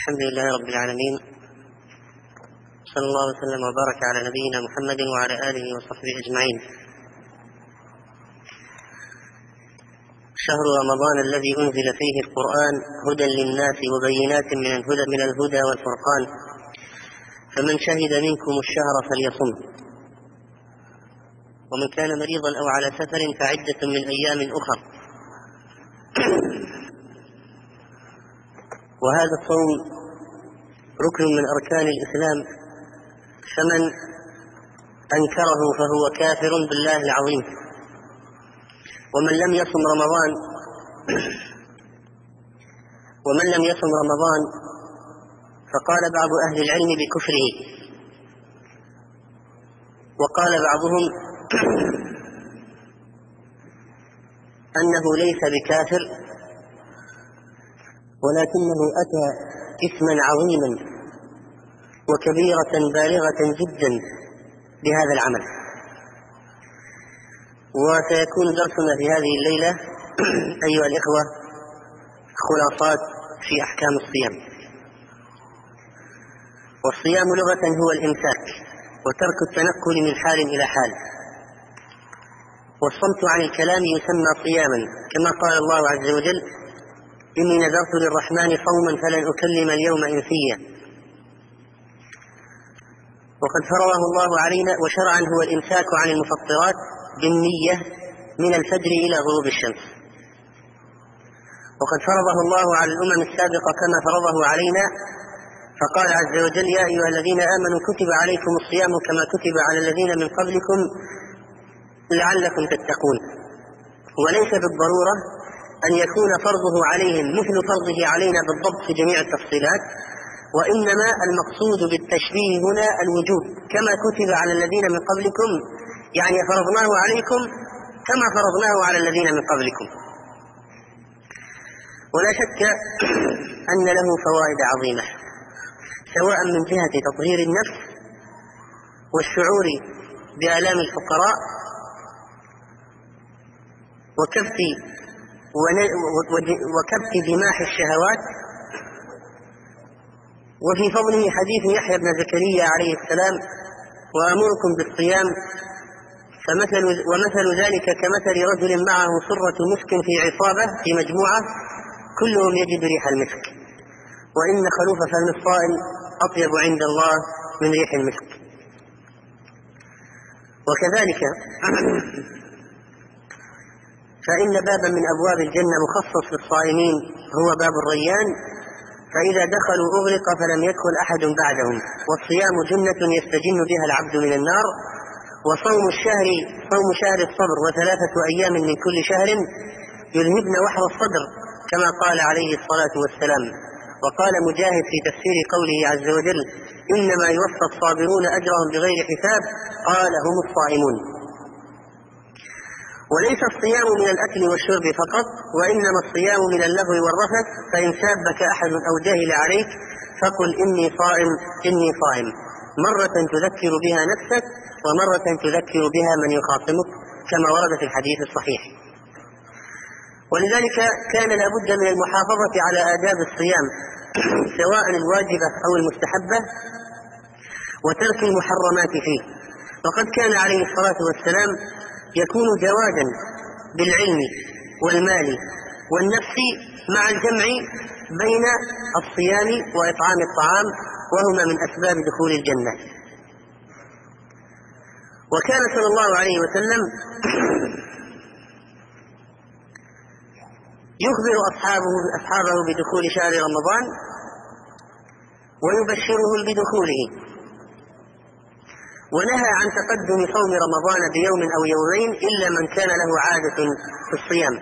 الحمد لله رب العالمين، صلى الله وسلم وبارك على نبينا محمد وعلى آله وصحبه أجمعين. شهر رمضان الذي أنزل فيه القرآن هدى للناس وبينات من الهدى والفرقان، فمن شهد منكم الشهر فليصم، ومن كان مريضا أو على سفر فعدة من أيام أخر. وهذا الصوم ركن من أركان الإسلام، فمن أنكره فهو كافر بالله العظيم. ومن لم يصم رمضان فقال بعض أهل العلم بكفره، وقال بعضهم أنه ليس بكافر، ولكنه أتى إثما عظيما وكبيرة بالغة جدا بهذا العمل. وسيكون درسنا في هذه الليلة أيها الإخوة خلاصات في أحكام الصيام. والصيام لغة هو الإمساك وترك التنقل من حال إلى حال، والصمت عن الكلام يسمى صياما، كما قال الله عز وجل: إني نذرت للرحمن صوما فلن أكلم اليوم إنسيا. وقد فرضه الله علينا، وشرعا هو الإمساك عن المفطرات بالنية من الفجر إلى غروب الشمس. وقد فرضه الله على الأمم السابقة كما فرضه علينا، فقال عز وجل: يا أيها الذين آمنوا كتب عليكم الصيام كما كتب على الذين من قبلكم لعلكم تتقون. وليس بالضرورة أن يكون فرضه عليهم مثل فرضه علينا بالضبط في جميع التفصيلات، وإنما المقصود بالتشبيه هنا الوجوب، كما كتب على الذين من قبلكم، يعني فرضناه عليكم كما فرضناه على الذين من قبلكم. ولا شك أن له فوائد عظيمة، سواء من جهة تطهير النفس والشعور بآلام الفقراء وكبت دماح الشهوات. وفي فضله حديث يحيى بن زكريا عليه السلام: وأمركم بالصيام ومثل ذلك كمثل رجل معه صرة مسك في عصابة في مجموعة كلهم يجد ريح المسك، وإن خلوف فم الصائم أطيب عند الله من ريح المسك. وكذلك فإن بابا من أبواب الجنة مخصص للصائمين هو باب الريان، فإذا دخلوا أغلق فلم يدخل أحد بعدهم. والصيام جنة يستجن بها العبد من النار. وصوم الشهر صوم شهر الصبر، وثلاثة أيام من كل شهر يذهبن وحر الصدر، كما قال عليه الصلاة والسلام. وقال مجاهد في تفسير قوله عز وجل: إنما يوفى الصابرون أجرهم بغير حساب، قال: هم الصائمون. وليس الصيام من الأكل والشرب فقط، وإنما الصيام من اللغو والرفث. فإن سابك أحد أو جهل عليك فقل: إني صائم إني صائم، مرة تذكر بها نفسك ومرة تذكر بها من يخاصمك، كما ورد في الحديث الصحيح. ولذلك كان لابد من المحافظة على آداب الصيام سواء الواجبة أو المستحبة، وترك المحرمات فيه. وقد كان عليه الصلاة والسلام يكون جوادا بالعلم والمال والنفس مع الجمع بين الصيام وإطعام الطعام، وهما من أسباب دخول الجنة. وكان صلى الله عليه وسلم يخبر أصحابه بدخول شهر رمضان ويبشرهم بدخوله، ونهى عن تقدم صوم رمضان بيوم أو يومين إلا من كان له عادة في الصيام.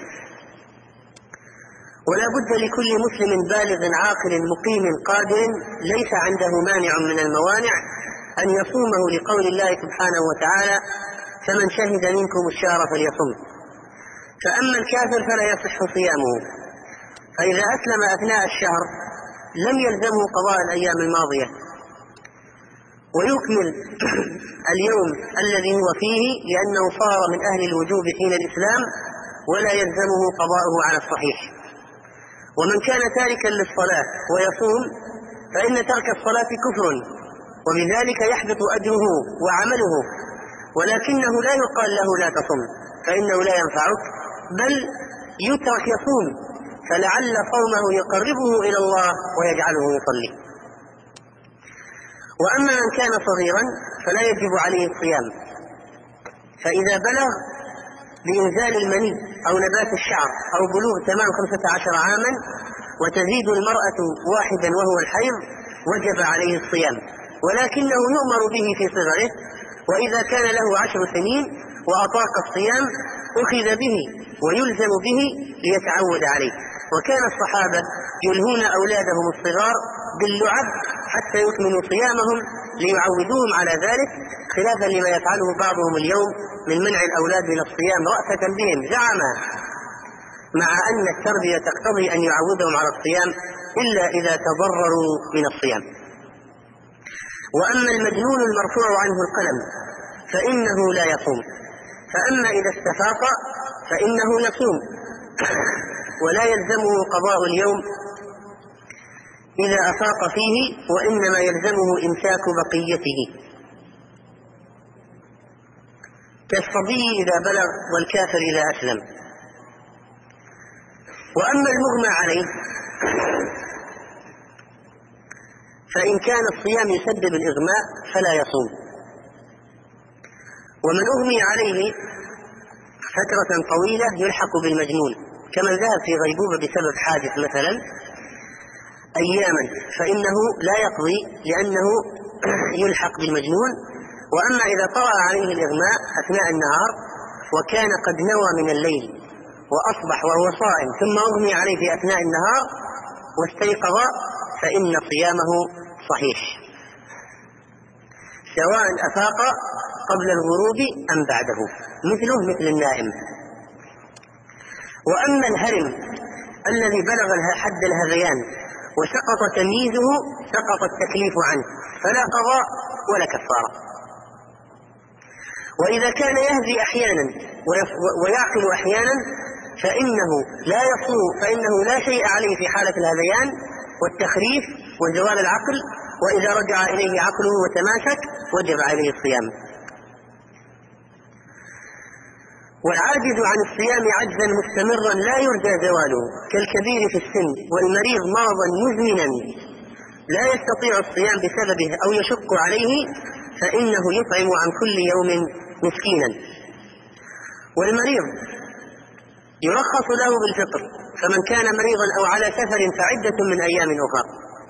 ولا بد لكل مسلم بالغ عاقل مقيم قادر ليس عنده مانع من الموانع أن يصومه، لقول الله سبحانه وتعالى: فمن شهد منكم الشهر فليصم. فأما الكافر فلا يصح صيامه، فإذا أسلم أثناء الشهر لم يلزمه قضاء الأيام الماضية، ويكمل اليوم الذي هو فيه لأنه صار من أهل الوجوب حين الإسلام، ولا يلزمه قضاؤه على الصحيح. ومن كان تاركا للصلاة ويصوم فإن ترك الصلاة كفر، وبذلك يحبط أجره وعمله، ولكنه لا يقال له لا تصم فإنه لا ينفعك، بل يترك يصوم فلعل صومه يقربه إلى الله ويجعله يصلي. وأما من كان صغيرا فلا يجب عليه الصيام، فإذا بلغ بإنزال المني أو نبات الشعر أو بلوغ تمام 15 عاما وتزيد المرأة 1 وهو الحيض وجب عليه الصيام، ولكنه يؤمر به في صغره، وإذا كان له 10 سنين وأطاق الصيام أخذ به ويلزم به ليتعود عليه. وكان الصحابة يلهون أولادهم الصغار باللعب حتى يكملوا صيامهم ليعودوهم على ذلك، خلافا لما يفعله بعضهم اليوم من منع الأولاد من الصيام رأفة بهم زعما، مع أن التربية تقتضي أن يعودهم على الصيام إلا إذا تضرروا من الصيام. وأما المجنون المرفوع عنه القلم فإنه لا يصوم، فأما إذا استفاق فإنه يصوم ولا يلزمه قضاء اليوم إذا أفاق فيه، وإنما يلزمه إمساك بقيته كالصبي إذا بلغ والكافر إذا أسلم. وأما المغمى عليه فإن كان الصيام يسبب الإغماء فلا يصوم. ومن أغمي عليه فترة طويلة يلحق بالمجنون، كمن ذهب في غيبوبة بسبب حادث مثلا أياما فإنه لا يقضي لأنه يلحق بالمجنون. وأما إذا طرأ عليه الإغماء أثناء النهار وكان قد نوى من الليل وأصبح وهو صائم ثم أغمي عليه في أثناء النهار واستيقظ فإن صيامه صحيح سواء أفاق قبل الغروب أم بعده، مثله مثل النائم. وأما الهرم الذي بلغ حد الهذيان وسقط تمييزه سقط التكليف عنه فلا قضاء ولا كفارة. وإذا كان يهذي أحيانا ويعقل أحيانا فإنه لا شيء عليه في حالة الهذيان والتخريف وزوال العقل، وإذا رجع إليه عقله وتماسك وجب عليه الصيام. والعاجز عن الصيام عجزا مستمرا لا يرجى زواله كالكبير في السن والمريض مرضا مزمنا لا يستطيع الصيام بسببه أو يشق عليه فإنه يطعم عن كل يوم مسكينا. والمريض يرخص له بالفطر، فمن كان مريضا أو على سفر فعدة من أيام أخرى.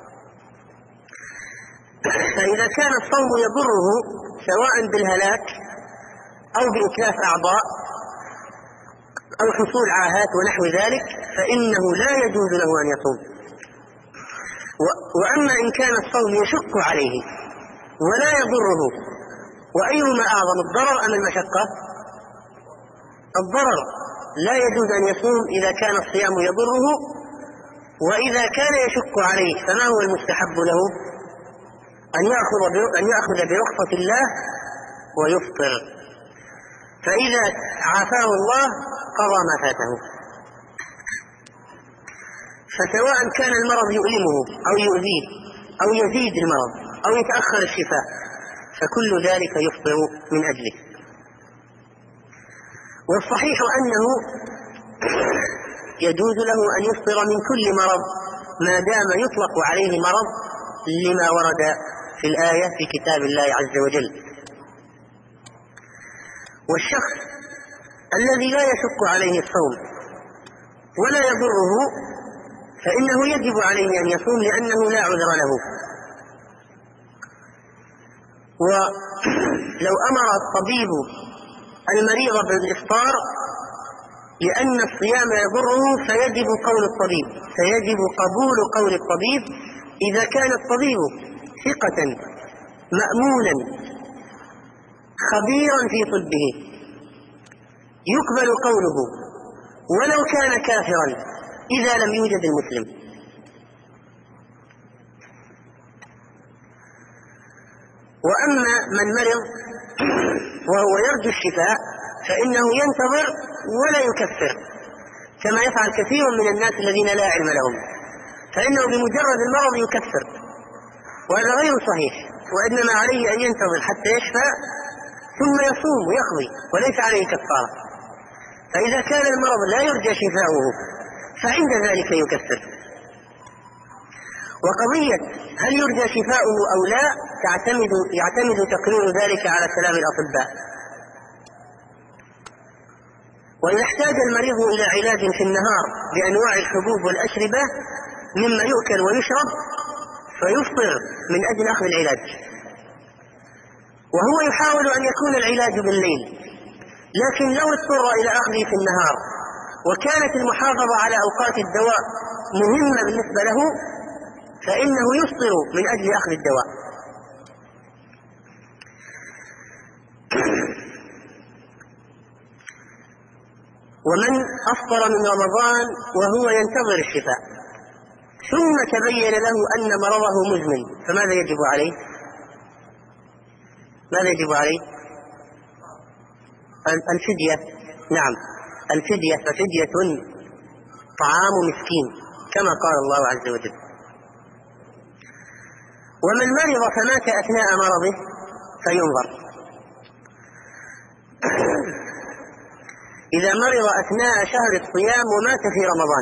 فإذا كان الصوم يضره سواء بالهلاك أو بإتلاف أعضاء أو حصول عاهات ونحو ذلك فإنه لا يجوز له أن يصوم. وأما إن كان الصوم يشق عليه ولا يضره، وأيهما أعظم الضرر أم المشقة؟ الضرر، لا يجوز أن يصوم إذا كان الصيام يضره. وإذا كان يشق عليه فما هو المستحب له؟ أن يأخذ برخصة الله ويفطر، فإذا عافاه الله قضى ما فاته. فسواء كان المرض يؤلمه أو يؤذيه أو يزيد المرض أو يتأخر الشفاء فكل ذلك يفطر من أجله. والصحيح أنه يجوز له أن يفطر من كل مرض ما دام يطلق عليه مرض لما ورد في الآية في كتاب الله عز وجل. والشخص الذي لا يشق عليه الصوم ولا يضره فإنه يجب عليه أن يصوم لأنه لا عذر له. ولو أمر الطبيب المريض بالإفطار لأن الصيام يضره فيجب قبول قول الطبيب إذا كان الطبيب ثقة مأمونا خبيرا في طبه يقبل قوله ولو كان كافرا إذا لم يوجد المسلم. وأما من مرض وهو يرجو الشفاء فإنه ينتظر ولا يكفر كما يفعل كثير من الناس الذين لا علم لهم، فإنه بمجرد المرض يكفر وهذا غير صحيح، وإنما عليه أن ينتظر حتى يشفى ثم يصوم ويقضي وليس عليه كفارة. فإذا كان المرض لا يرجى شفاؤه فعند ذلك يكفر. وقضية هل يرجى شفاؤه أو لا يعتمد تقرير ذلك على كلام الأطباء. وإذا احتاج المريض إلى علاج في النهار بأنواع الحبوب والأشربة مما يؤكل ويشرب فيفطر من أجل أخذ العلاج، وهو يحاول أن يكون العلاج بالليل، لكن لو اضطر إلى أخذه في النهار وكانت المحافظة على أوقات الدواء مهمة بالنسبة له فإنه يفطر من أجل أخذ الدواء. ومن أفطر من رمضان وهو ينتظر الشفاء ثم تبين له أن مرضه مزمن فماذا يجب عليه؟ ماذا يجب عليه؟ الفدية. نعم، الفدية، ففدية طعام مسكين كما قال الله عز وجل. ومن مرض فمات أثناء مرضه فينظر. إذا مرض أثناء شهر الصيام ومات في رمضان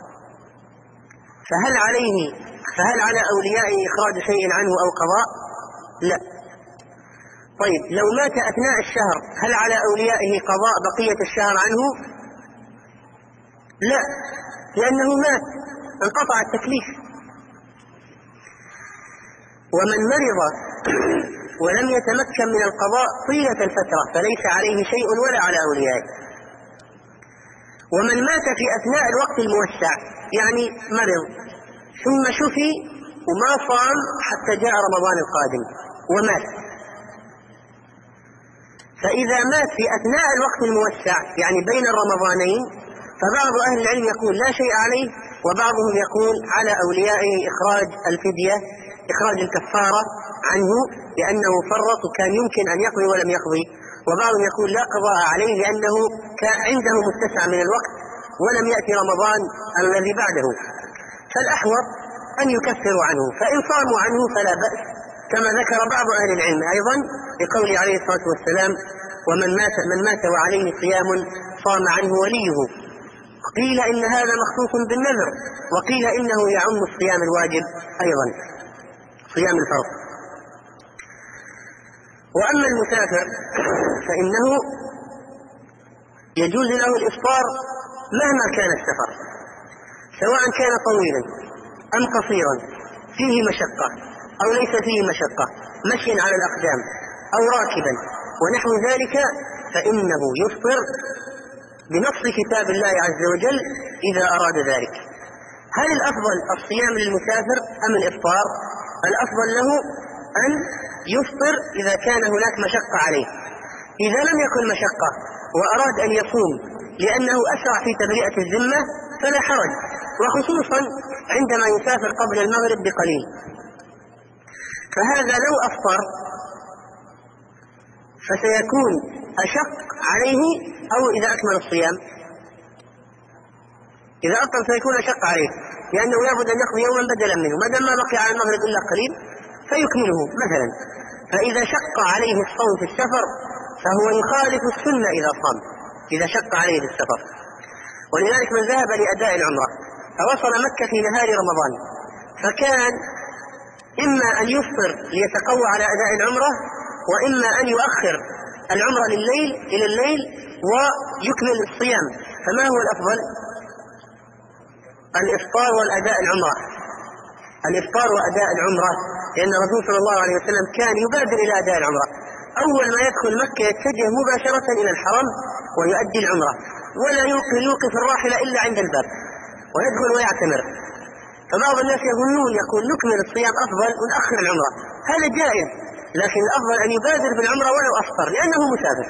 فهل على أوليائه إخراج شيء عنه أو قضاء؟ لا. طيب لو مات أثناء الشهر هل على أوليائه قضاء بقية الشهر عنه؟ لا، لأنه مات انقطع التكليف. ومن مرض ولم يتمكن من القضاء طيلة الفترة فليس عليه شيء ولا على أوليائه. ومن مات في أثناء الوقت الموسع يعني مرض ثم شفي وما صام حتى جاء رمضان القادم ومات، فإذا مات في أثناء الوقت الموسع يعني بين الرمضانين فبعض أهل العلم يقول لا شيء عليه، وبعضهم يقول على أوليائه إخراج الفدية، إخراج الكفارة عنه لأنه فرط وكان يمكن أن يقضي ولم يقضي، وبعضهم يقول لا قضاء عليه لأنه كان عنده متسع من الوقت ولم يأتي رمضان الذي بعده. فالأحوط أن يكفروا عنه، فإن صاموا عنه فلا بأس كما ذكر بعض أهل العلم أيضا لقوله عليه الصلاة والسلام ومن مات وعليه صيام صام عنه وليه. قيل إن هذا مخصوص بالنذر، وقيل إنه يعم الصيام الواجب أيضا صيام الفرض. وأما المسافر فإنه يجوز له الإفطار مهما كان السفر، سواء كان طويلا أم قصيرا، فيه مشقة أو ليس فيه مشقة، مشي على الأقدام أو راكبا ونحو ذلك، فإنه يفطر بنص كتاب الله عز وجل إذا أراد ذلك. هل الأفضل الصيام للمسافر أم الإفطار؟ الأفضل له أن يفطر إذا كان هناك مشقة عليه. إذا لم يكن مشقة وأراد أن يصوم لأنه أسرع في تبرئة الذمة فلا حرج، وخصوصا عندما يسافر قبل المغرب بقليل. فهذا لو أفطر فسيكون أشق عليه، أو إذا أكمل الصيام إذا أفطر سيكون أشق عليه لأنه لابد أن يقضي يوما بدلا منه، ما دام ما بقي على المغرب إلا قليل فيكمله مثلا. فإذا شق عليه الصوم في السفر فهو يخالف السنة إذا شق عليه في السفر. ولذلك من ذهب لأداء العمرة فوصل مكة في نهار رمضان فكان إما أن يفطر ليتقوى على أداء العمرة، وإما أن يؤخر العمرة إلى الليل ويكمل الصيام. فما هو الأفضل؟ الإفطار والأداء العمرة، الإفطار وأداء العمرة، لأن الرسول صلى الله عليه وسلم كان يبادر إلى أداء العمرة، أول ما يدخل مكة يتجه مباشرة إلى الحرم ويؤدي العمرة، ولا يوقف الراحلة إلا عند الباب ويدخل ويعتمر. فبعض الناس يقول نكمل الصيام أفضل ونأخر العمرة، هذا جائز، لكن الأفضل أن يبادر بالعمرة ولو أفطر لأنه مسافر.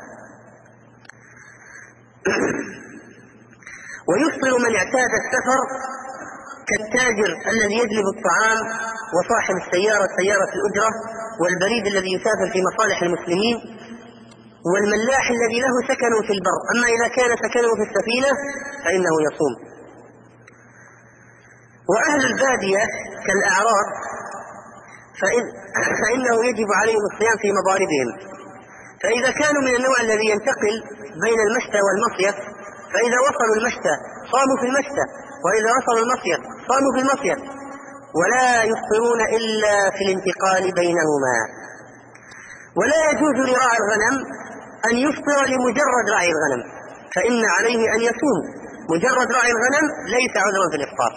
ويفطر من اعتاد السفر كالتاجر الذي يجلب الطعام، وصاحب السيارة سيارة الأجرة، والبريد الذي يسافر في مصالح المسلمين، والملاح الذي له سكن في البر. أما إذا كان سكنه في السفينة فإنه يصوم. وأهل البادية كالأعراب فإنه يجب عليهم الصيام في مضاربهم. فإذا كانوا من النوع الذي ينتقل بين المشتى والمصيف، فإذا وصلوا المشتى صاموا في المشتى، وإذا وصلوا المصيف صاموا في المصيف، ولا يفطرون إلا في الانتقال بينهما. ولا يجوز لراعي الغنم أن يفطر لمجرد رعي الغنم، فإن عليه أن يصوم. مجرد رعي الغنم ليس عذرا في الإفطار.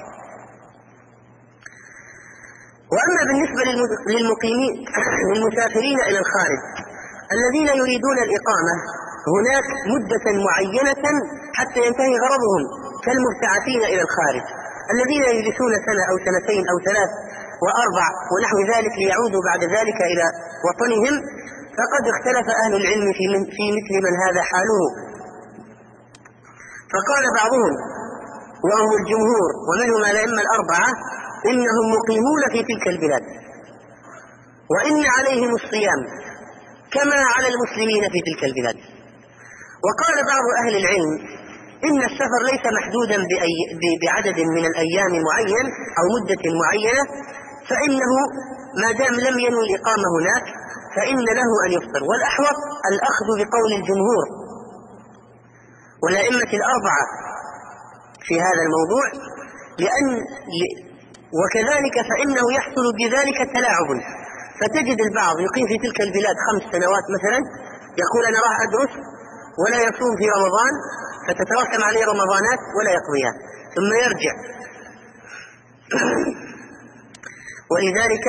وأما بالنسبة للمسافرين إلى الخارج الذين يريدون الإقامة هناك مدة معينة حتى ينتهي غرضهم، كالمبتعثين إلى الخارج الذين يجلسون سنة أو سنتين أو 3 و4 ونحو ذلك ليعودوا بعد ذلك إلى وطنهم، فقد اختلف أهل العلم في مثل من هذا حاله. فقال بعضهم وهم الجمهور ومنهم الأئمة 4 إنهم مقيمون في تلك البلاد، وإن عليهم الصيام كما على المسلمين في تلك البلاد. وقال بعض أهل العلم إن السفر ليس محدودا بعدد من الأيام معين أو مدة معينة، فإنه ما دام لم ينوي الإقامة هناك فإن له أن يفطر. والأحوط الأخذ بقول الجمهور والأئمة 4 في هذا الموضوع، وكذلك فإنه يحصل بذلك تلاعب، فتجد البعض يقيم في تلك البلاد 5 سنوات مثلا، يقول أنا راح أدرس ولا يصوم في رمضان، فتتراكم عليه رمضانات ولا يقضيها، ثم يرجع. ولذلك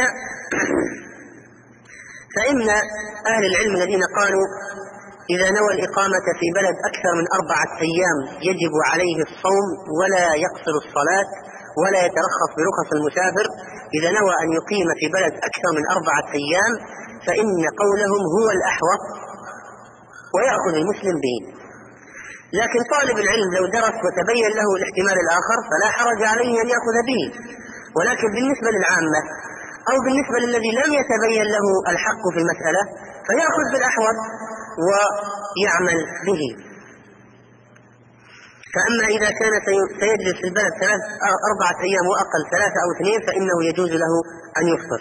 فإن أهل العلم الذين قالوا إذا نوى الإقامة في بلد أكثر من 4 أيام يجب عليه الصوم ولا يقصر الصلاة ولا يترخص برخص المسافر، إذا نوى أن يقيم في بلد أكثر من 4 أيام فإن قولهم هو الأحوط ويأخذ المسلم به. لكن طالب العلم لو درس وتبين له الاحتمال الآخر فلا حرج عليه أن يأخذ به. ولكن بالنسبة للعامة أو بالنسبة للذي لم يتبين له الحق في المسألة فيأخذ بالأحوط ويعمل به. فأما إذا كان سيجلس في البلد 4 أيام وأقل 3 أو 2 فإنه يجوز له أن يفطر.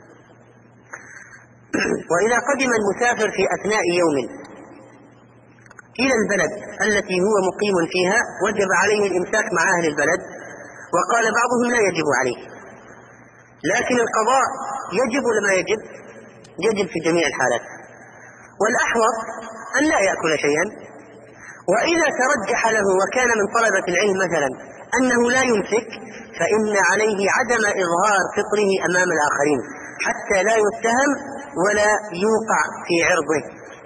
وإذا قدم المسافر في أثناء يوم إلى البلد التي هو مقيم فيها وجب عليه الإمساك مع أهل البلد، وقال بعضهم لا يجب عليه، لكن القضاء يجب ولا ما يجب؟ يجب في جميع الحالات. والأحوط أن لا يأكل شيئا. وإذا ترجح له وكان من طلبة العلم مثلا أنه لا يمسك فإن عليه عدم إظهار فطره أمام الآخرين حتى لا يتهم ولا يوقع في عرضه.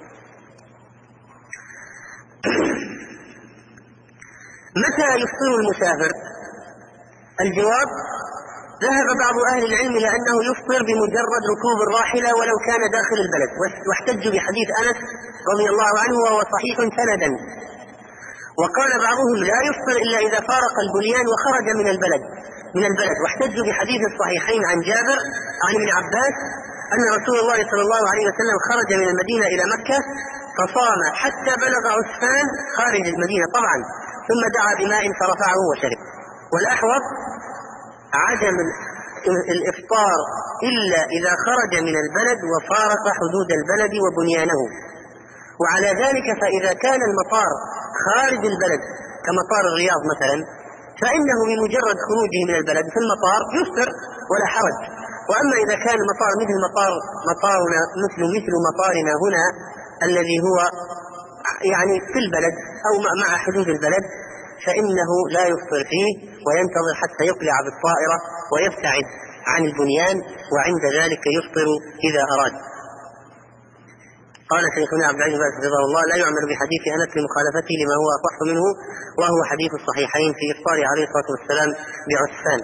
متى يفطر المسافر؟ الجواب ذهب بعض أهل العلم إلى أنه يفطر بمجرد ركوب الراحلة ولو كان داخل البلد، واحتجوا بحديث أنس رضي الله عنه وهو صحيح سندا. وقال بعضهم لا يفطر إلا إذا فارق البنيان وخرج من البلد واحتجوا بحديث الصحيحين عن جابر عن ابن عباس أن رسول الله صلى الله عليه وسلم خرج من المدينة إلى مكة فصام حتى بلغ عسفان خارج المدينة طبعا، ثم دعا بماء فرفعه وشرب. والأحوط عدم الإفطار إلا إذا خرج من البلد وفارق حدود البلد وبنيانه. وعلى ذلك فإذا كان المطار خارج البلد كمطار الرياض مثلا فإنه بمجرد خروجه من البلد في المطار يفطر ولا حرج. وأما إذا كان المطار مطارنا مثل مطارنا هنا الذي هو يعني في البلد أو مع حدود البلد فإنه لا يفطر فيه وينتظر حتى يقلع بالطائرة ويبتعد عن البنيان، وعند ذلك يفطر إذا أراد. قال شيخنا عبد العزيز رضي الله لا يعمل بحديث أنس لمخالفته لما هو أصح منه وهو حديث الصحيحين في إفطاره عليه الصلاة والسلام بعسفان.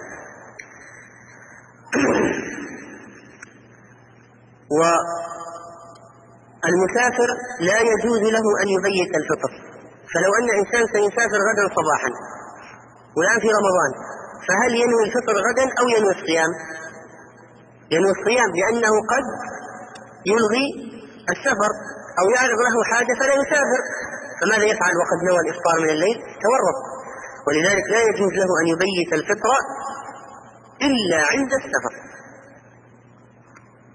والمسافر لا يجوز له أن يبيت الفطر، فلو أن إنسان سيسافر غدا صباحا والآن في رمضان فهل ينوي الفطر غدا أو ينوي الصيام؟ ينوي الصيام لأنه قد يلغي السفر أو يعرض له حاجة فلا يسافر، فماذا يفعل وقد نوى الإفطار من الليل؟ تورط. ولذلك لا يجوز له أن يبيت الفطر إلا عند السفر.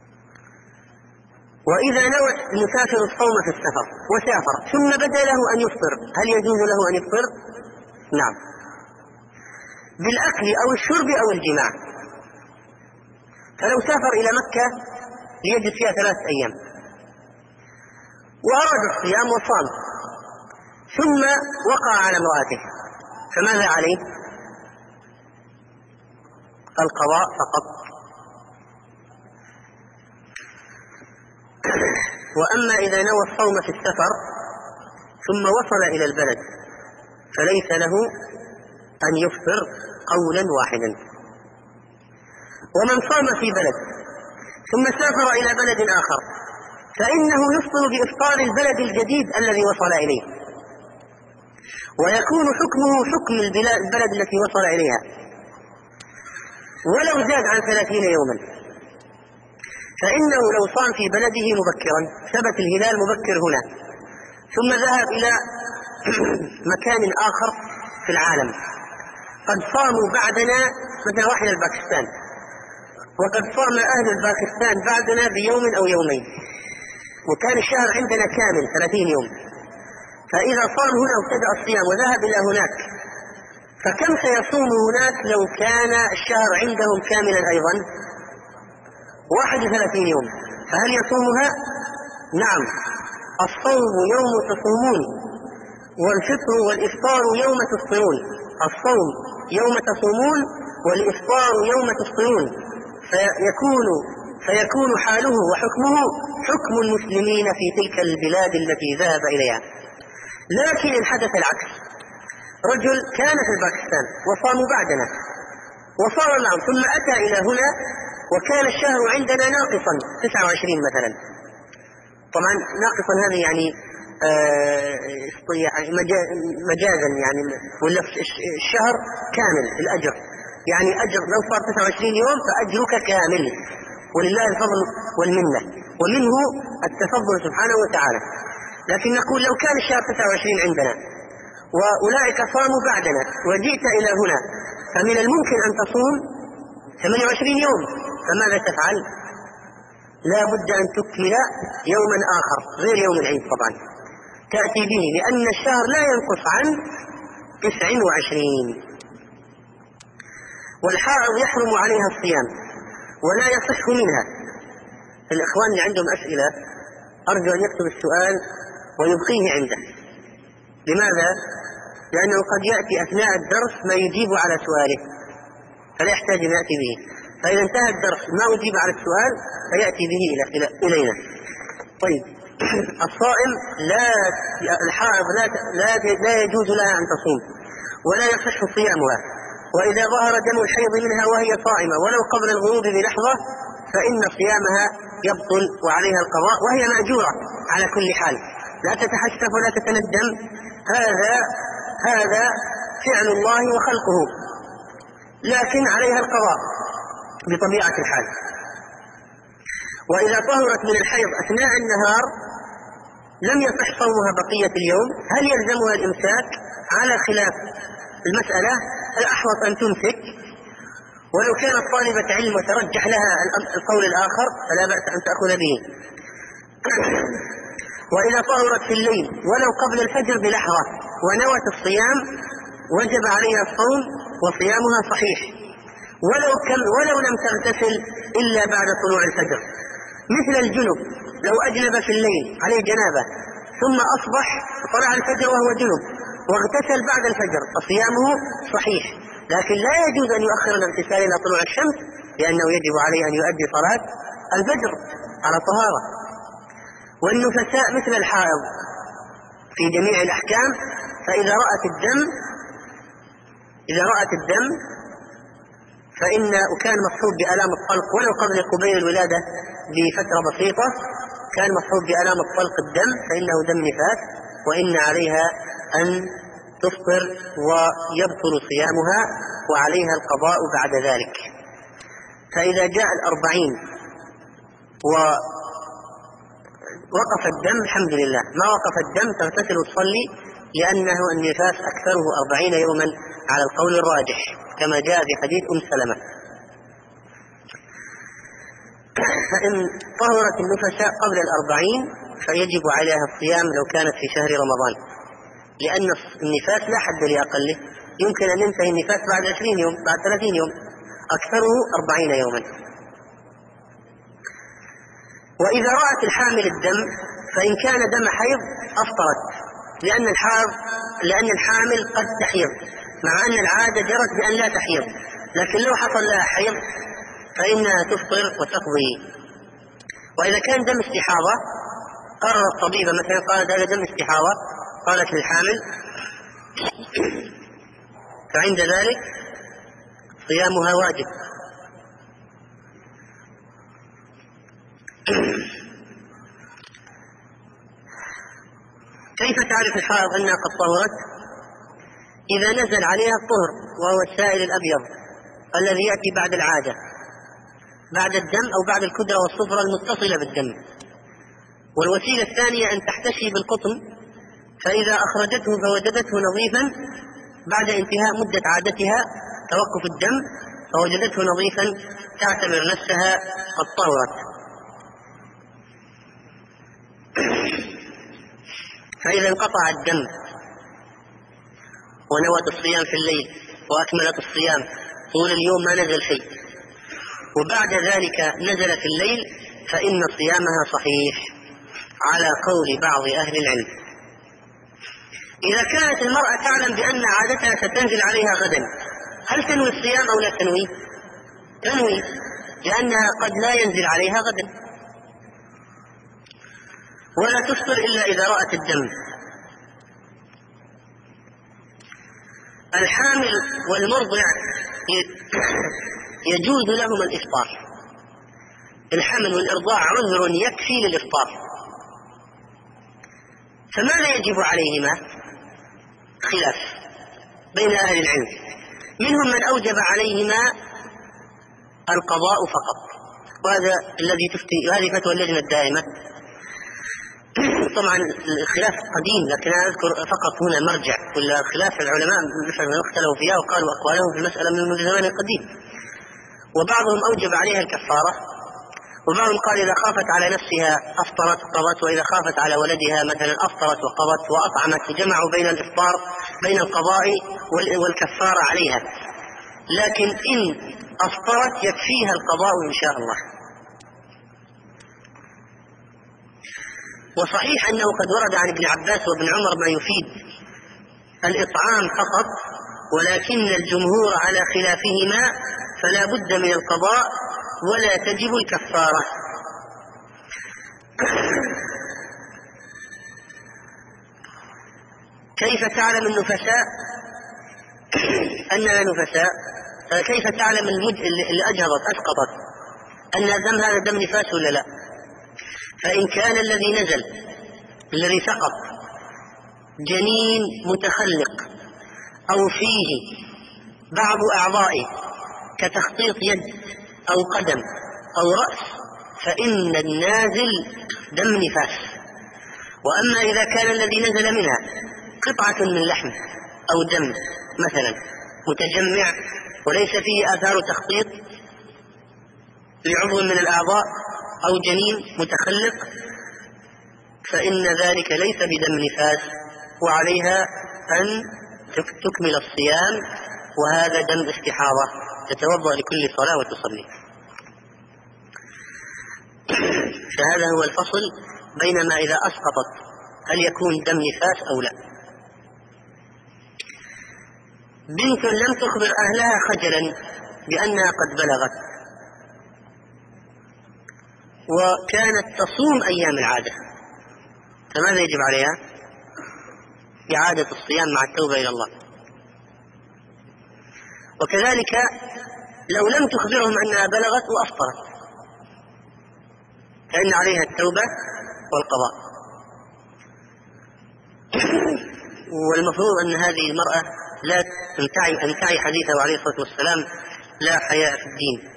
وإذا نوى المسافر الصوم في السفر وسافر ثم بدا له أن يفطر، هل يجوز له أن يفطر؟ نعم، بالأكل أو الشرب أو الجماع. فلو سافر إلى مكة ليجد فيها 3 أيام وأراد الصيام وصام ثم وقع على امرأته، فماذا عليه؟ القضاء فقط. وأما إذا نوى الصوم في السفر ثم وصل إلى البلد فليس له أن يفطر قولا واحدا. ومن صام في بلد ثم سافر إلى بلد آخر فإنه يفطر بإفطار البلد الجديد الذي وصل إليه، ويكون حكمه حكم البلد التي وصل إليها ولو زاد عن 30 يوما. فإنه لو صام في بلده مبكرا، ثبت الهلال مبكر هنا، ثم ذهب إلى مكان آخر في العالم قد صاموا بعدنا، مثلا واحد الباكستان، وقد صام أهل الباكستان بعدنا بيوم أو يومين، وكان الشهر عندنا كامل 30 يوم، فإذا صام هنا وابتدأ الصيام وذهب إلى هناك فكم سيصوم هناك لو كان الشهر عندهم كاملا أيضا؟ 31 يوم. فهل يصومها؟ نعم، الصوم يوم تصومون والفطر والإفطار يوم تفطرون. الصوم يوم تصومون والإفطار يوم تفطرون، فيكون حاله وحكمه حكم المسلمين في تلك البلاد التي ذهب إليها. لكن إن حدث العكس، رجل كان في باكستان وصاموا بعدنا وصار معهم ثم أتى إلى هنا وكان الشهر عندنا ناقصا 29 مثلا، طبعا ناقصا هذا يعني مجازا يعني، ولا الشهر كامل الأجر، يعني أجر لو صار 29 يوم فأجرك كامل، ولله الفضل والمنة ومنه التفضل سبحانه وتعالى. لكن نقول لو كان الشهر 29 عندنا وأولئك صاموا بعدنا وجئت إلى هنا فمن الممكن أن تصوم 28 يوم، فماذا تفعل؟ لا بد أن تكمل يوما آخر غير يوم العيد طبعا تأتي به، لأن الشهر لا ينقص عن 29. والحائض يحرم عليها الصيام ولا يصح منها. الإخوان اللي عندهم أسئلة أرجو أن يكتب السؤال ويبقيه عنده. لماذا؟ لأنه قد يأتي أثناء الدرس ما يجيب على سؤاله فلا يحتاج أن يأتي به، فإذا انتهى الدرس ما أجيب على السؤال فيأتي به إلينا. طيب، الصائم الحائض لا يجوز لها أن تصوم ولا يصح صيامها، وإذا ظهر دم الحيض منها وهي صائمة ولو قبل الغروب بلحظة فإن صيامها يبطل وعليها القضاء، وهي مأجورة على كل حال، لا تتحسف ولا تتندم، هذا فعل الله وخلقه، لكن عليها القضاء بطبيعة الحال. وإذا طهرت من الحيض أثناء النهار لم يصح صومها بقية اليوم، هل يلزمها الإمساك؟ على خلاف المسألة، الأحوط أن تمسك، ولو كانت طالبة علم وترجح لها القول الآخر فلا بأس أن تأخذ به. وإذا طهرت في الليل ولو قبل الفجر بلحظة ونوت الصيام وجب عليها الصوم وصيامها صحيح، ولو لم تغتسل إلا بعد طلوع الفجر، مثل الجنب لو أجنب في الليل عليه جنابة ثم أصبح طلع الفجر وهو جنب واغتسل بعد الفجر فصيامه صحيح، لكن لا يجوز أن يؤخر الاغتسال إلى طلوع الشمس لأنه يجب عليه أن يؤدي صلاة الفجر على طهارة. والنفساء مثل الحائض في جميع الأحكام، فإذا رأت الدم وكان مصحوب بآلام الطلق ولو قبيل الولادة بفترة بسيطة، كان مصحوب بآلام الطلق الدم فإنه دم نفاس، وإن عليها أن تفطر ويبطل صيامها وعليها القضاء بعد ذلك. فإذا جاء 40 ووقف الدم الحمد لله، ما وقف الدم تغتسل وتصلي، لأنه النفاس أكثره 40 يوما على القول الراجح كما جاء في حديث سلمة. فإن طهرت النفساء قبل 40 فيجب عليها الصيام لو كانت في شهر رمضان، لأن النفاس لا حد لأقله، يمكن أن ينتهي النفاس بعد 20 يوم، بعد 30 يوم، أكثره 40 يوما. وإذا رأت الحامل الدم فإن كان دم حيض أفطرت، لأن الحامل قد تحيض، مع أن العادة جرت بأن لا تحيض، لكن لو حصل لها حيض فإنها تفطر وتقضي. وإذا كان دم استحاضة، قرر الطبيبة مثلا قالت هذا دم استحاضة، قالت للحامل، فعند ذلك صيامها واجب. كيف تعرف الحائض أنها قد طهرت؟ إذا نزل عليها الطهر، وهو السائل الأبيض الذي يأتي بعد العادة، بعد الدم أو بعد الكدرة والصفرة المتصلة بالدم. والوسيلة الثانية أن تحتشي بالقطن، فإذا أخرجته فوجدته نظيفا بعد انتهاء مدة عادتها توقف الدم فوجدته نظيفا تعتبر نفسها قد طهرت. فإذا انقطع الدم ونوت الصيام في الليل وأكملت الصيام طول اليوم ما نزل شيء، وبعد ذلك نزل في الليل، فإن صيامها صحيح على قول بعض أهل العلم. إذا كانت المرأة تعلم بأن عادتها ستنزل عليها غدا، هل تنوي الصيام أو لا تنوي؟ تنوي، لأنها قد لا ينزل عليها غدا، ولا تفطر إلا إذا رأت الدم. الحامل والمرضع يجوز لهما الإفطار، الحمل والإرضاع عذر يكفي للإفطار، فماذا يجب عليهما؟ خلاف بين أهل العلم، منهم من أوجب عليهما القضاء فقط، وهذا الذي تفتي، وهذه فتوى اللجنة الدائمة. طبعا الخلاف قديم، لكن أنا أذكر فقط هنا مرجع، ولا خلاف العلماء اختلفوا فيها وقالوا أقوالهم في المسألة من زمان قديم. وبعضهم أوجب عليها الكفارة، وبعضهم قال إذا خافت على نفسها أفطرت قضت، وإذا خافت على ولدها مثلا أفطرت وقضت وأطعمت، جمعوا بين الإفطار بين القضاء والكفارة عليها، لكن إن أفطرت يكفيها القضاء إن شاء الله. وصحيح أنه قد ورد عن ابن عباس وابن عمر ما يفيد الإطعام فقط، ولكن الجمهور على خلافهما، فلا بد من القضاء ولا تجب الكفارة. كيف تعلم النفساء أنها نفساء؟ كيف تعلم اللي أجهضت أسقطت أن دم هذا دم نفاس ولا لا؟ فإن كان الذي نزل الذي سقط جنين متخلق أو فيه بعض أعضائه كتخطيط يد أو قدم أو رأس، فإن النازل دم نفاس. وأما إذا كان الذي نزل منها قطعة من لحم أو دم مثلا متجمع وليس فيه آثار تخطيط لعضو من الأعضاء أو جنين متخلق، فإن ذلك ليس بدم نفاس، وعليها أن تكمل الصيام، وهذا دم استحاضة، تتوضأ لكل صلاة وتصلي. فهذا هو الفصل بينما إذا أسقطت هل يكون دم نفاس أو لا. بنت لم تخبر أهلها خجلا بأنها قد بلغت، وكانت تصوم أيام العادة، فماذا يجب عليها؟ إعادة الصيام مع التوبة إلى الله. وكذلك لو لم تخبرهم أنها بلغت وأفطرت فإن عليها التوبة والقضاء. والمفروض أن هذه المرأة لا تنتعي حديثه عليه الصلاة والسلام لا حياء في الدين،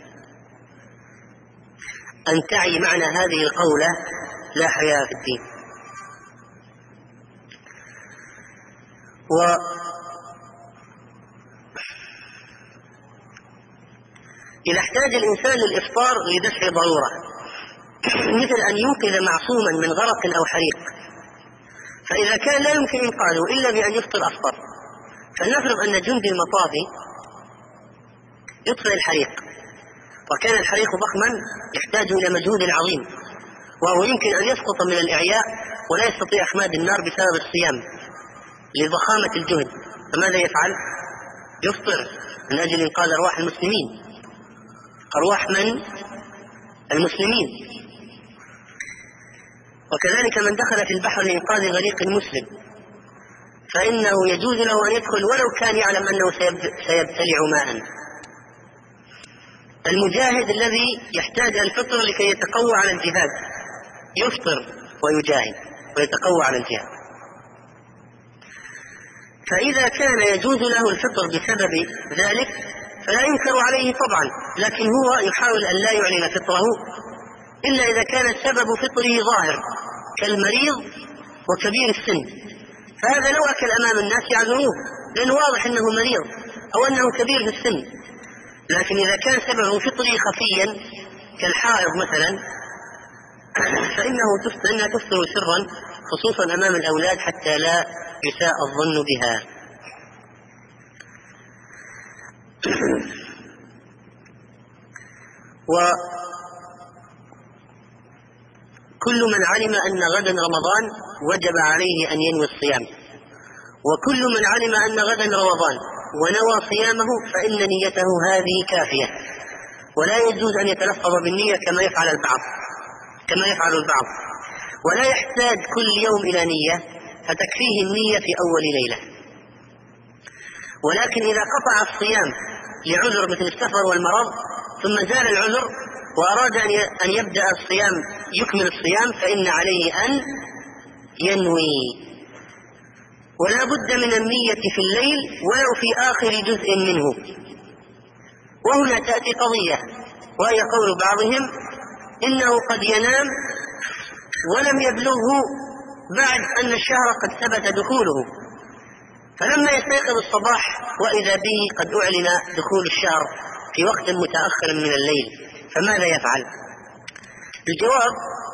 أن تعي معنى هذه القولة لا حياء في الدين. إذا احتاج الإنسان للإفطار لدفع ضرورة مثل أن ينقذ معصوما من غرق أو حريق، فإذا كان لا يمكن إنقاذه إلا بأن يفطر أفطر. فلنفرض أن جندي المطافي يطفئ الحريق، وكان الحريق ضخما يحتاج إلى مجهود عظيم، وهو يمكن أن يسقط من الإعياء ولا يستطيع إخماد النار بسبب الصيام لضخامة الجهد، فماذا يفعل؟ يفطر من أجل إنقاذ أرواح المسلمين. أرواح من؟ المسلمين. وكذلك من دخل في البحر لإنقاذ غريق المسلم فإنه يجوز له أن يدخل ولو كان يعلم أنه سيبتلع ماء. المجاهد الذي يحتاج الفطر لكي يتقوى على الجهاد يفطر ويجاهد ويتقوى على الجهاد. فإذا كان يجوز له الفطر بسبب ذلك فلا ينكر عليه طبعا، لكن هو يحاول أن لا يعلن فطره إلا إذا كان سبب فطره ظاهر كالمريض وكبير السن، فهذا لو أكل أمام الناس يعذروه لأنه واضح أنه مريض أو أنه كبير في السن. لكن إذا كان سببه فطري خفيا كالحائض مثلا فإنها تفطر سرا خصوصا أمام الأولاد حتى لا يساء الظن بها. وكل من علم أن غدا رمضان وجب عليه أن ينوي الصيام، وكل من علم أن غدا رمضان ونوى صيامه فإن نيته هذه كافية، ولا يجوز أن يتلفظ بالنية كما يفعل البعض، ولا يحتاج كل يوم إلى نية فتكفيه النية في أول ليلة. ولكن إذا قطع الصيام لعذر مثل السفر والمرض ثم زال العذر وأراد أن يبدأ الصيام يكمل الصيام فإن عليه أن ينوي، ولا بد من النية في الليل ولو في آخر جزء منه. وهنا تأتي قضية وهي قول بعضهم إنه قد ينام ولم يبلغه بعد أن الشهر قد ثبت دخوله، فلما يستيقظ الصباح وإذا به قد أعلن دخول الشهر في وقت متأخر من الليل، فماذا يفعل؟ الجواب: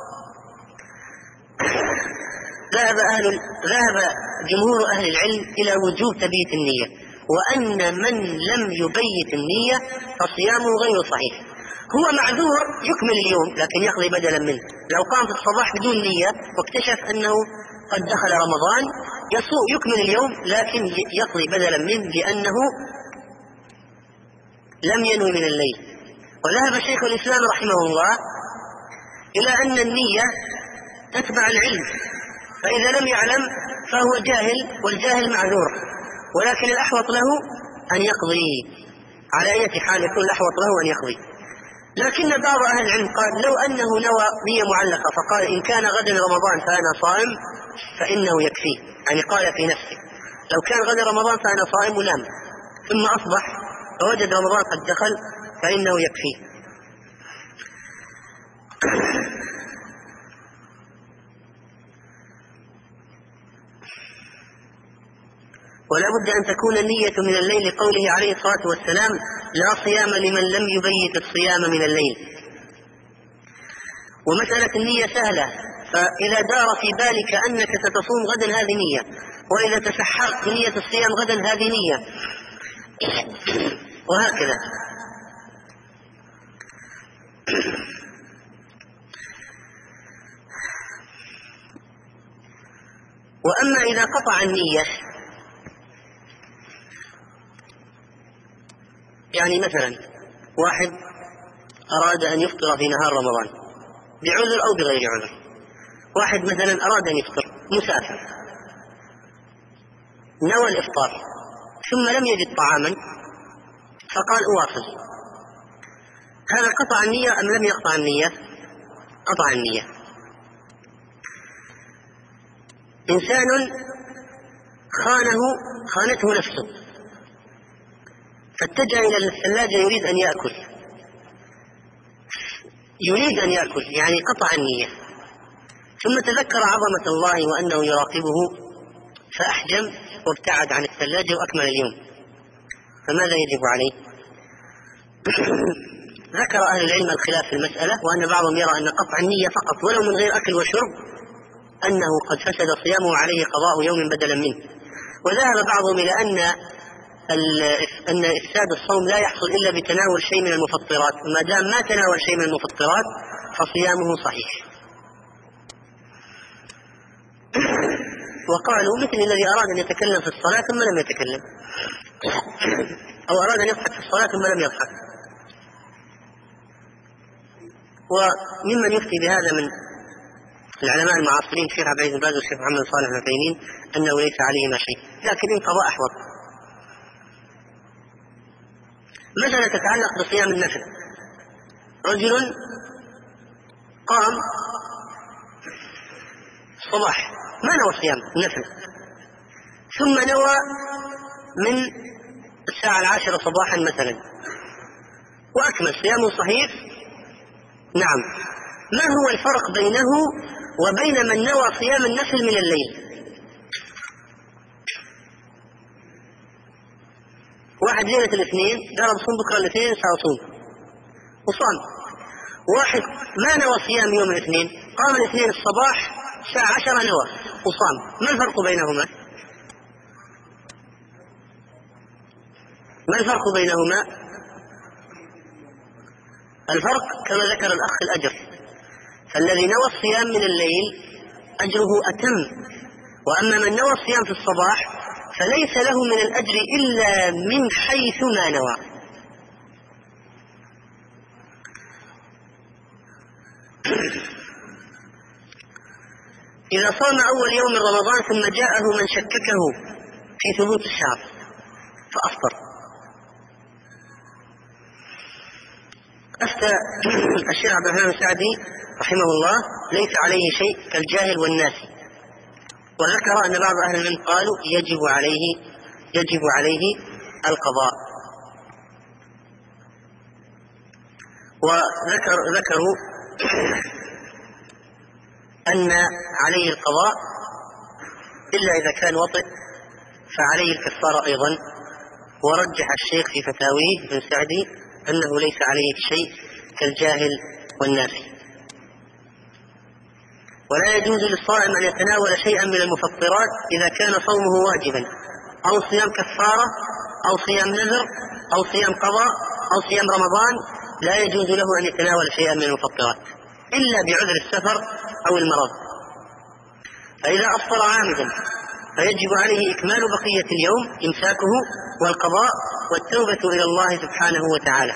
ذهب جمهور أهل العلم إلى وجوب تبييت النية، وأن من لم يبيت النية فصيامه غير صحيح. هو معذور يكمل اليوم لكن يقضي بدلا منه. لو قام في الصباح بدون نية واكتشف أنه قد دخل رمضان يكمل اليوم لكن يقضي بدلا منه لأنه لم ينوي من الليل. وذهب شيخ الإسلام رحمه الله إلى أن النية تتبع العلم، فإذا لم يعلم فهو جاهل والجاهل معذور، ولكن الأحوط له أن يقضي، على أي حال يكون الأحوط له أن يقضي. لكن بعض أهل العلم قال لو أنه نوى نية معلقة فقال إن كان غدا رمضان فأنا صائم فإنه يكفيه، يعني قال في نفسه لو كان غدا رمضان فأنا صائم ونام، ثم أصبح فوجد رمضان قد دخل فإنه يكفيه. ولا بد أن تكون النية من الليل لقوله عليه الصلاة والسلام لا صيام لمن لم يبيت الصيام من الليل. ومسألة النية سهلة، فإذا دار في بالك أنك ستصوم غدا هذه نية، وإذا تسحرت بنية الصيام غدا هذه نية، وهكذا. وأما إذا قطع النية، يعني مثلا واحد أراد أن يفطر في نهار رمضان بعذر أو بغير عذر، واحد مثلا أراد أن يفطر مسافر نوى الإفطار ثم لم يجد طعاما فقال أواصل، هذا قطع النية أم لم يقطع النية؟ قطع النية. إنسان خانته نفسه فاتجه إلى الثلاجة يريد أن يأكل يعني قطع النية، ثم تذكر عظمة الله وأنه يراقبه فأحجم وابتعد عن الثلاجة وأكمل اليوم، فماذا يجب عليه؟ ذكر أهل العلم الخلاف في المسألة، وأن بعضهم يرى أن قطع النية فقط ولو من غير أكل وشرب أنه قد فسد صيامه عليه قضاء يوم بدلا منه. وذهب بعضهم إلى أن إفساد الصوم لا يحصل إلا بتناول شيء من المفطرات، وما دام ما تناول شيء من المفطرات فصيامه صحيح. وقالوا مثل الذي أراد أن يتكلم في الصلاة ثم لم يتكلم، أو أراد أن يضحك في الصلاة ثم لم يضحك. وممن يفتي بهذا من العلماء المعاصرين الشيخ عبد العزيز بن باز والشيخ محمد صالح العثيمين أنه ليس عليهما شيء، لكن القضاء أحوط. مسألة تتعلق بصيام النفل. رجل قام الصباح ما نوى صيام النفل، ثم نوى من الساعة 10 صباحا مثلا وأكمل صيامه صحيح. نعم، ما هو الفرق بينه وبين من نوى صيام النفل من الليل؟ واحد ليلة الاثنين قال بصوم بكرة الاثنين سأصوم وصام، واحد ما نوى صيام يوم الاثنين، قام الاثنين الصباح الساعة 10 نوى وصام، ما الفرق بينهما؟ ما الفرق بينهما؟ الفرق كما ذكر الأخ الأجر، فالذي نوى الصيام من الليل أجره أتم، وأما من نوى الصيام في الصباح فليس له من الأجر إلا من حيث ما نوى. إذا صام أول يوم من رمضان ثم جاءه من شككه في ثبوت الشهر فأفطر. أفتى الشيخ عبد الرحمن السعدي رحمه الله ليس عليه شيء كالجاهل والناس، وذكر أن بعض أهل العلم قالوا يجب عليه القضاء. وذكروا أن عليه القضاء إلا إذا كان وطئ فعليه الكفارة أيضا. ورجح الشيخ في فتاويه ابن سعدي أنه ليس عليه شيء كالجاهل والناسي. ولا يجوز للصائم أن يتناول شيئا من المفطرات إذا كان صومه واجبا أو صيام كفارة أو صيام نذر أو صيام قضاء أو صيام رمضان، لا يجوز له أن يتناول شيئا من المفطرات إلا بعذر السفر أو المرض. فإذا أفطر عامدا فيجب عليه إكمال بقية اليوم، إمساكه والقضاء والتوبة إلى الله سبحانه وتعالى،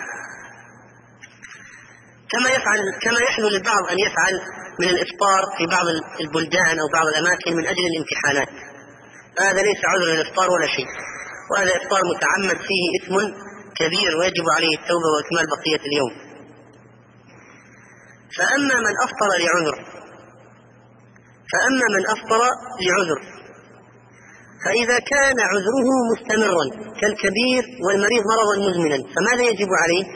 كما يحلو للبعض أن يفعل من الإفطار في بعض البلدان أو بعض الأماكن من أجل الامتحانات. هذا ليس عذر للإفطار ولا شيء، وهذا إفطار متعمد فيه إثم كبير ويجب عليه التوبة وإكمال بقية اليوم. فأما من أفطر لعذر فإذا كان عذره مستمرا كالكبير والمريض مرضا مزمنا فماذا يجب عليه؟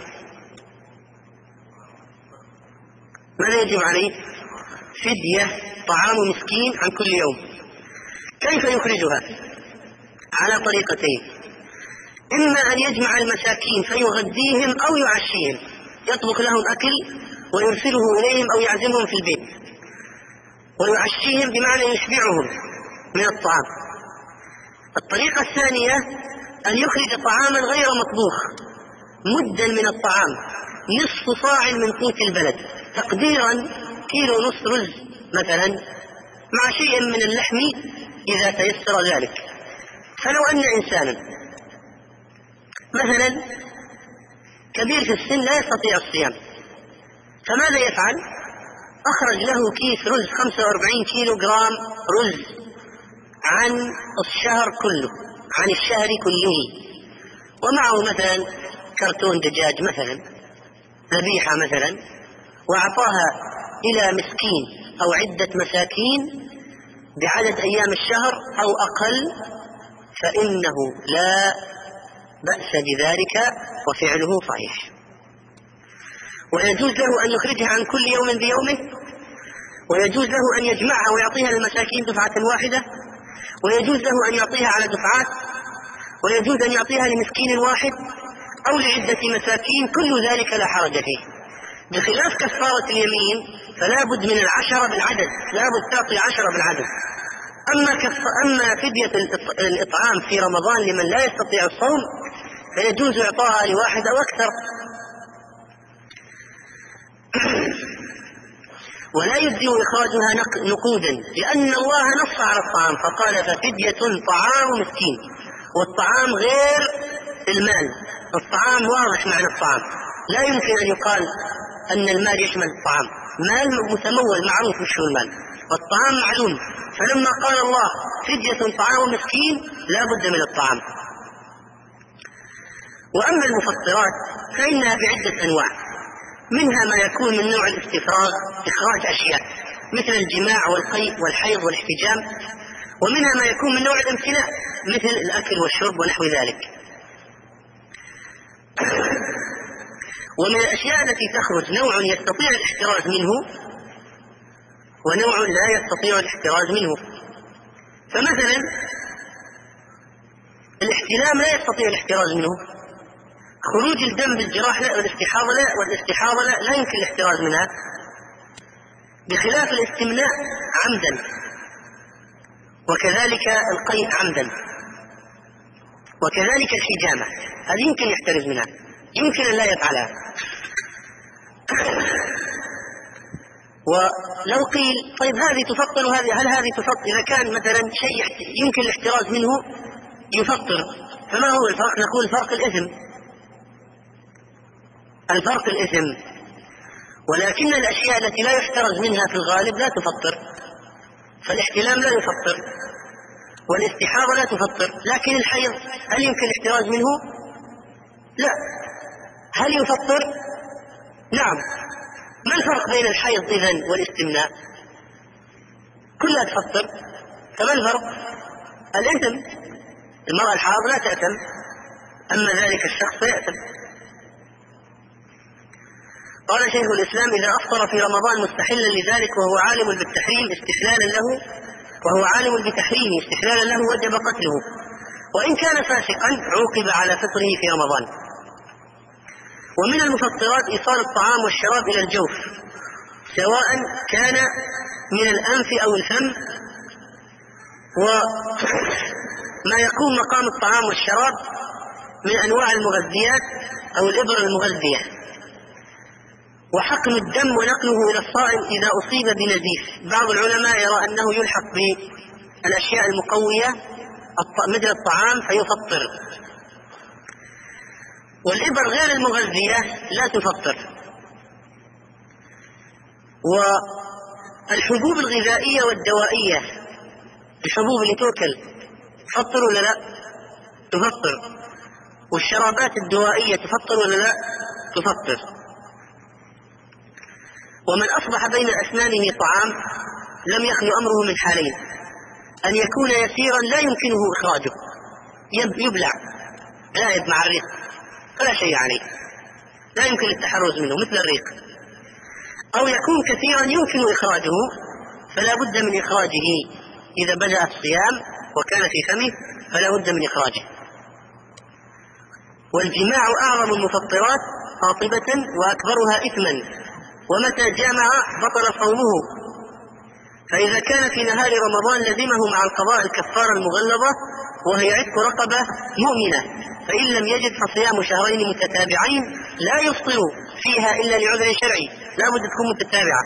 ماذا يجب عليه؟ فدية طعام مسكين عن كل يوم. كيف يخرجها؟ على طريقتين: إما أن يجمع المساكين فيغذيهم أو يعشيهم، يطبخ لهم أكل ويرسله إليهم أو يعزمهم في البيت، ويعشيهم بمعنى يشبعهم من الطعام. الطريقة الثانية أن يخرج طعاما غير مطبوخ، مدا من الطعام، نصف صاع من قوت البلد، تقديرا كيلو ونصف رز مثلا، مع شيء من اللحم إذا تيسر ذلك. فلو أن إنسانا مثلا كبير في السن لا يستطيع الصيام، فماذا يفعل؟ أخرج له كيس رز 45 كيلو جرام رز عن الشهر كله، عن الشهر كله، ومعه مثلا كرتون دجاج مثلا، ذبيحة مثلا، وأعطاها إلى مسكين أو عدة مساكين بعدد أيام الشهر أو أقل، فإنه لا بأس بذلك وفعله صحيح. ويجوز له أن يخرجها عن كل يوم بيومه، ويجوز له أن يجمعها ويعطيها للمساكين دفعة واحدة، ويجوز له أن يعطيها على دفعات، ويجوز أن يعطيها لمسكين واحد أو لعدة مساكين كل ذلك لا حرج فيه، بخلاف كفارة اليمين فلا بد من 10 بالعدد، لا بد تعطي 10 بالعدد. أما فدية الإطعام في رمضان لمن لا يستطيع الصوم فيجوز إعطاها لواحد أو أكثر، ولا يجزئ إخراجها نقودا، لأن الله نص على الطعام فقال ففدية طعام مسكين، والطعام غير المال، الطعام واضح معنى الطعام، لا يمكن أن يقال أن المال يشمل الطعام، مال متمول معروف مش هو المال، والطعام معلوم، فلما قال الله فدية طعام مسكين لا بد من الطعام. وأما المفطرات فإنها بعدة أنواع، منها ما يكون من نوع الاستفراغ، إخراج أشياء مثل الجماع والقيء والحيض والاحتجام، ومنها ما يكون من نوع الامتناع مثل الأكل والشرب ونحو ذلك. ومن الأشياء التي تخرج نوع يستطيع الاحتراز منه ونوع لا يستطيع الاحتراز منه، فمثلا الاحتلام لا يستطيع الاحتراز منه، خروج الدم بالجراح لا، والاستحاضة لا يمكن الاحتراز منها، بخلاف الاستمناء عمدا، وكذلك القيء عمدا، وكذلك الحجامة هذه يمكن يحترز منها، يمكن أن لا يفعلها. ولو قيل طيب هذه تفطر هل هذه تفطر؟ إذا كان مثلا شيء يمكن الاحتراز منه يفطر، فما هو الفرق؟ نقول الفرق الإثم، ولكن الأشياء التي لا يحترز منها في الغالب لا تفطر، فالاحتلام لا يفطر والاستحاضة لا تفطر، لكن الحيض هل يمكن الاحتراز منه؟ لا. هل يفطر؟ نعم. ما الفرق بين الحيض إذن والاستمناء؟ كلها تفطر، فما الفرق؟ الإثم، المرأة الحائض لا تأثم، أما ذلك الشخص يأثم. قال شيخ الإسلام إذا أفطر في رمضان مستحلا لذلك وهو عالم بتحريمه استحلالا له وجب قتله، وإن كان فاسقا عوقب على فطره في رمضان. ومن المفطرات إيصال الطعام والشراب إلى الجوف، سواء كان من الأنف أو الفم، وما يقوم مقام الطعام والشراب من أنواع المغذيات أو الإبر المغذية، وحقن الدم ونقله إلى الصائم إذا أصيب بنزيف. بعض العلماء يرى أنه يلحق بالأشياء المقوية مثل الطعام فيفطر، والإبر غير المغذية لا تفطر. والحبوب الغذائية والدوائية، الحبوب اللي تؤكل تفطر ولا لا؟ تفطر. والشرابات الدوائية تفطر ولا لا؟ تفطر. ومن أصبح بين أسنانه طعام لم يخلو أمره من حالين: أن يكون يسيرا لا يمكنه إخراجه، يبلع ذاهب مع الريق فلا شيء عليه، لا يمكن التحرز منه مثل الريق، أو يكون كثيرا يمكن إخراجه فلا بد من إخراجه، إذا بدأ الصيام وكان في فمه فلا بد من إخراجه. والجماع أعظم المفطرات قاطبة وأكبرها إثما، ومتى جامع بطل صومه، فإذا كان في نهار رمضان لزمه مع القضاء الكفارة المغلظة وهي عتق رقبة مؤمنة، فإن لم يجد فصيام شهرين متتابعين لا يفطر فيها إلا لعذر شرعي، لا بد تكون متتابعة.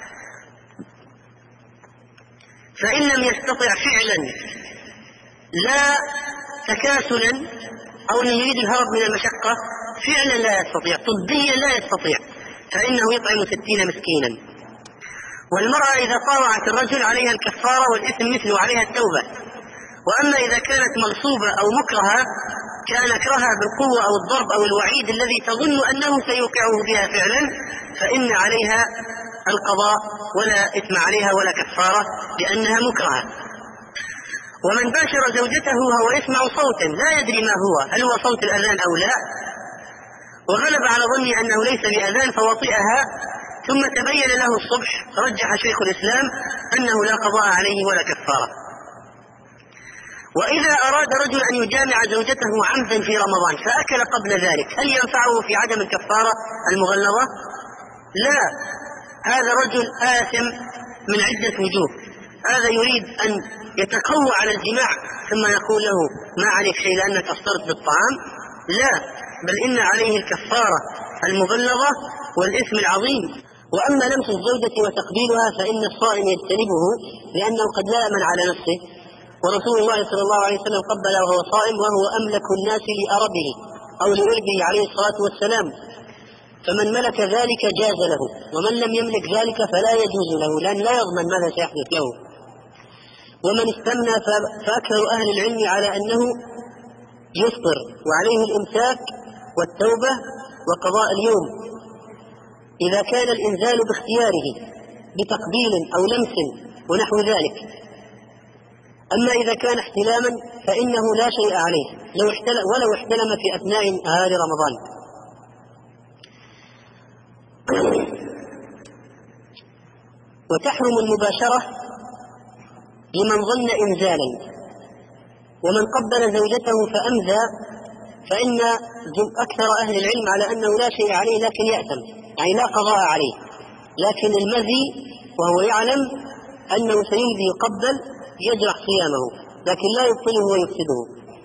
فإن لم يستطع فعلا لا تكاسلا أو أن يريد الهرب من المشقة، فعلا لا يستطيع، طبيا لا يستطيع، فإنه يطعم 60 مسكينا. والمرأة إذا طاوعت الرجل عليها الكفارة والإثم مثله عليها التوبة. وأما إذا كانت مغصوبة أو مكرهة كان أكرهها بالقوة أو الضرب أو الوعيد الذي تظن أنه سيوقعه بها فعلا، فإن عليها القضاء ولا إثم عليها ولا كفارة لأنها مكرهة. ومن باشر زوجته وهو يسمع صوتا لا يدري ما هو، هل هو صوت الأذان أو لا، وغلب على ظني أنه ليس بأذان فوطئها ثم تبين له الصبح، رجح شيخ الإسلام أنه لا قضاء عليه ولا كفارة. وإذا أراد رجل أن يجامع زوجته عمدا في رمضان فأكل قبل ذلك هل ينفعه في عدم الكفارة المغلظة؟ لا، هذا رجل آثم من عدة وجوه. هذا يريد أن يتقوى على الجماع ثم يقول له ما عليك شيء لأنك أفطرت بالطعام، لا، بل إن عليه الكفارة المغلظة والإثم العظيم. وأما لمس الزوجة وتقبيلها فإن الصائم يجتنبه لأنه قد لا يأمن على نفسه، ورسول الله صلى الله عليه وسلم قبل وهو صائم وهو أملك الناس لأربه أو لأربه عليه الصلاة والسلام، فمن ملك ذلك جاز له، ومن لم يملك ذلك فلا يجوز له لأن لا يضمن ماذا سيحدث له. ومن استمنى فأكثر أهل العلم على أنه يفطر وعليه الإمساك والتوبة وقضاء اليوم إذا كان الإنزال باختياره بتقبيل أو لمس ونحو ذلك. أما إذا كان احتلاما فإنه لا شيء عليه ولو احتلم في أثناء نهار رمضان. وتحرم المباشرة لمن ظن إنزالا، ومن قبل زوجته فأمزى فإن أكثر أهل العلم على أنه لا شيء عليه لكن يأثم، يعني لا قضاء عليه، لكن المزي وهو يعلم أنه سيمزي يقبل يجرح صيامه لكن لا يبطله ويفسده.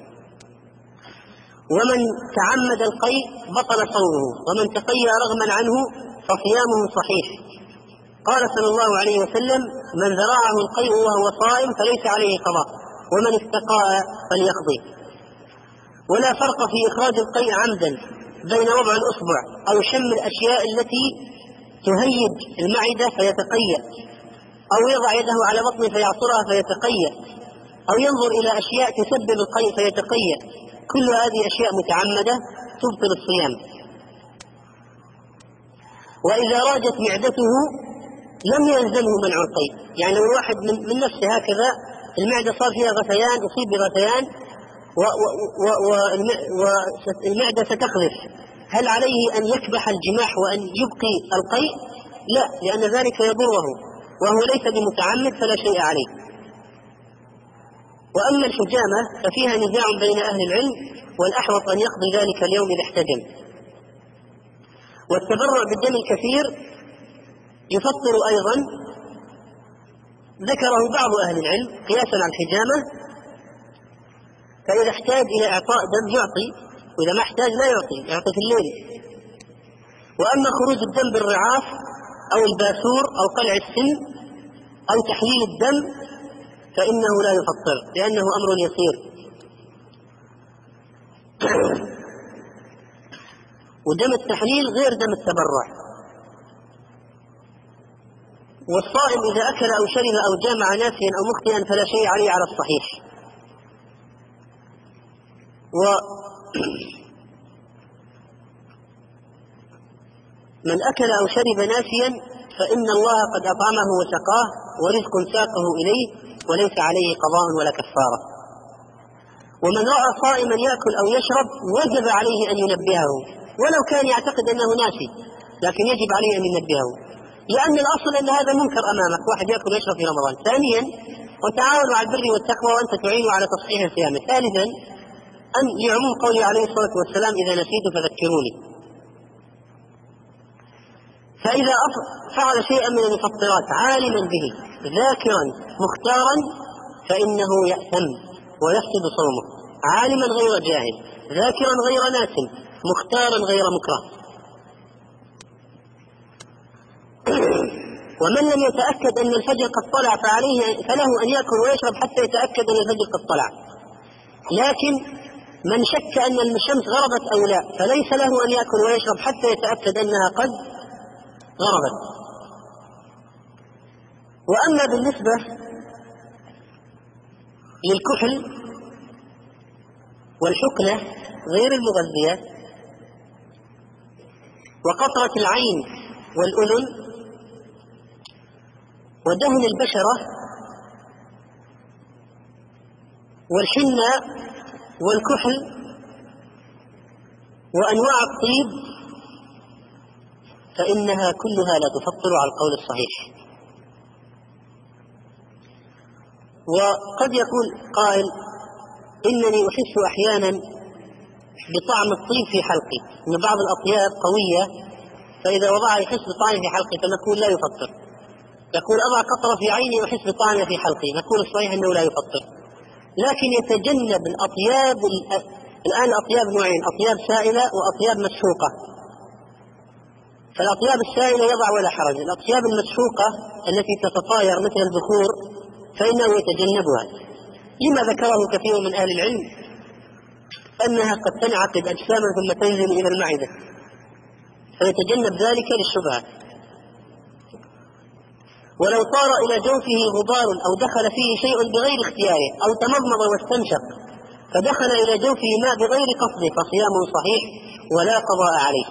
ومن تعمد القيء بطل صومه، ومن تقيأ رغما عنه فصيامه صحيح. قال صلى الله عليه وسلم من ذراعه القيء وهو صائم فليس عليه قضاء، ومن استقاء فليقضي. ولا فرق في إخراج القيء عمدا بين وضع الأصبع أو شم الأشياء التي تهيج المعدة فيتقيأ، أو يضع يده على بطنه فيعصرها فيتقيأ، أو ينظر إلى أشياء تسبب القيء فيتقيأ، كل هذه أشياء متعمدة تبطل الصيام. وإذا راجت معدته لم يلزمه منع القيء، يعني لو الواحد من نفسه هكذا المعدة صار فيها غثيان، أصيب بغثيان والمعدة ستقذف، هل عليه أن يكبح الجماح وأن يبقي القيء؟ لا، لأن ذلك يضره وهو ليس بمتعمد فلا شيء عليه. وأما الحجامة ففيها نزاع بين أهل العلم، والأحوط أن يقضي ذلك اليوم إذا احتجم. والتبرع بالدم الكثير يفطر أيضا، ذكره بعض أهل العلم قياسا على الحجامة، فإذا احتاج إلى إعطاء دم يعطي، وإذا ما احتاج لا يعطي في الليل. وأما خروج الدم بالرعاف أو الباثور أو قلع السن أو تحليل الدم فإنه لا يفطر لأنه أمر يسير. ودم التحليل غير دم التبرع. والصائم إذا أكل أو شرب أو جامع ناسيا أو مخطئا فلا شيء عليه على الصحيح. ومن أكل أو شرب ناسيا فإن الله قد أطعمه وسقاه ورزق ساقه إليه وليس عليه قضاء ولا كفارة. ومن رأى صائما يأكل أو يشرب وجب عليه أن ينبهه ولو كان يعتقد أنه ناسي، لكن يجب عليه أن ينبهه، لأن الأصل أن هذا منكر أمامك، واحد يأكل ويشرب في رمضان. ثانيا وتعاونوا على البر والتقوى وأنت تعينوا على تصحيح صيامه. ثالثا أن لعموم قوله عليه الصلاة والسلام إذا نسيت فذكروني. فإذا فعل شيئا من المفطرات عالما به ذاكرا مختارا فإنه يأثم ويفسد صومه، عالما غير جاهل، ذاكرا غير ناس، مختارا غير مكره. ومن لم يتأكد أن الفجر قد طلع فله أن يأكل ويشرب حتى يتأكد أن الفجر قد طلع. لكن من شك أن الشمس غربت أو لا فليس له أن يأكل ويشرب حتى يتأكد أنها قد غربت. وأما بالنسبة للكحل والحقنة غير المغذية وقطرة العين والأذن ودهن البشرة والحنة والكحل وأنواع الطيب فإنها كلها لا تفطر على القول الصحيح. وقد يقول قائل إنني أحس أحيانا بطعم الطيب في حلقي، أن بعض الأطياب قوية فإذا وضعها يحس بطعم في حلقي، فنقول لا يفطر. يقول أضع قطرة في عيني وأحس بطعم في حلقي، نقول الصحيح أنه لا يفطر. لكن يتجنب الأطياب. الآن الأطياب نوعين، أطياب سائلة وأطياب مسحوقة. فالأطياب السائلة يضع ولا حرج، الأطياب المسحوقة التي تتطاير مثل البخور فإنه يتجنبها، لما ذكره كثير من أهل العلم أنها قد تنعقد أجساما ثم تنزل إلى المعدة، فيتجنب ذلك للشبهة. ولو طار إلى جوفه غبار أو دخل فيه شيء بغير اختياره أو تمضمض واستنشق فدخل إلى جوفه ماء بغير قصده فصيامه صحيح ولا قضاء عليه.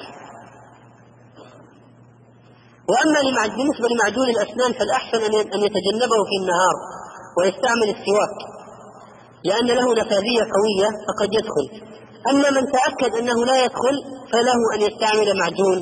وأما بالنسبة لمعجون الأسنان فالأحسن أن يتجنبه في النهار ويستعمل السواك، لأن له نفاذية قوية فقد يدخل. أما من تأكد أنه لا يدخل فله أن يستعمل معجون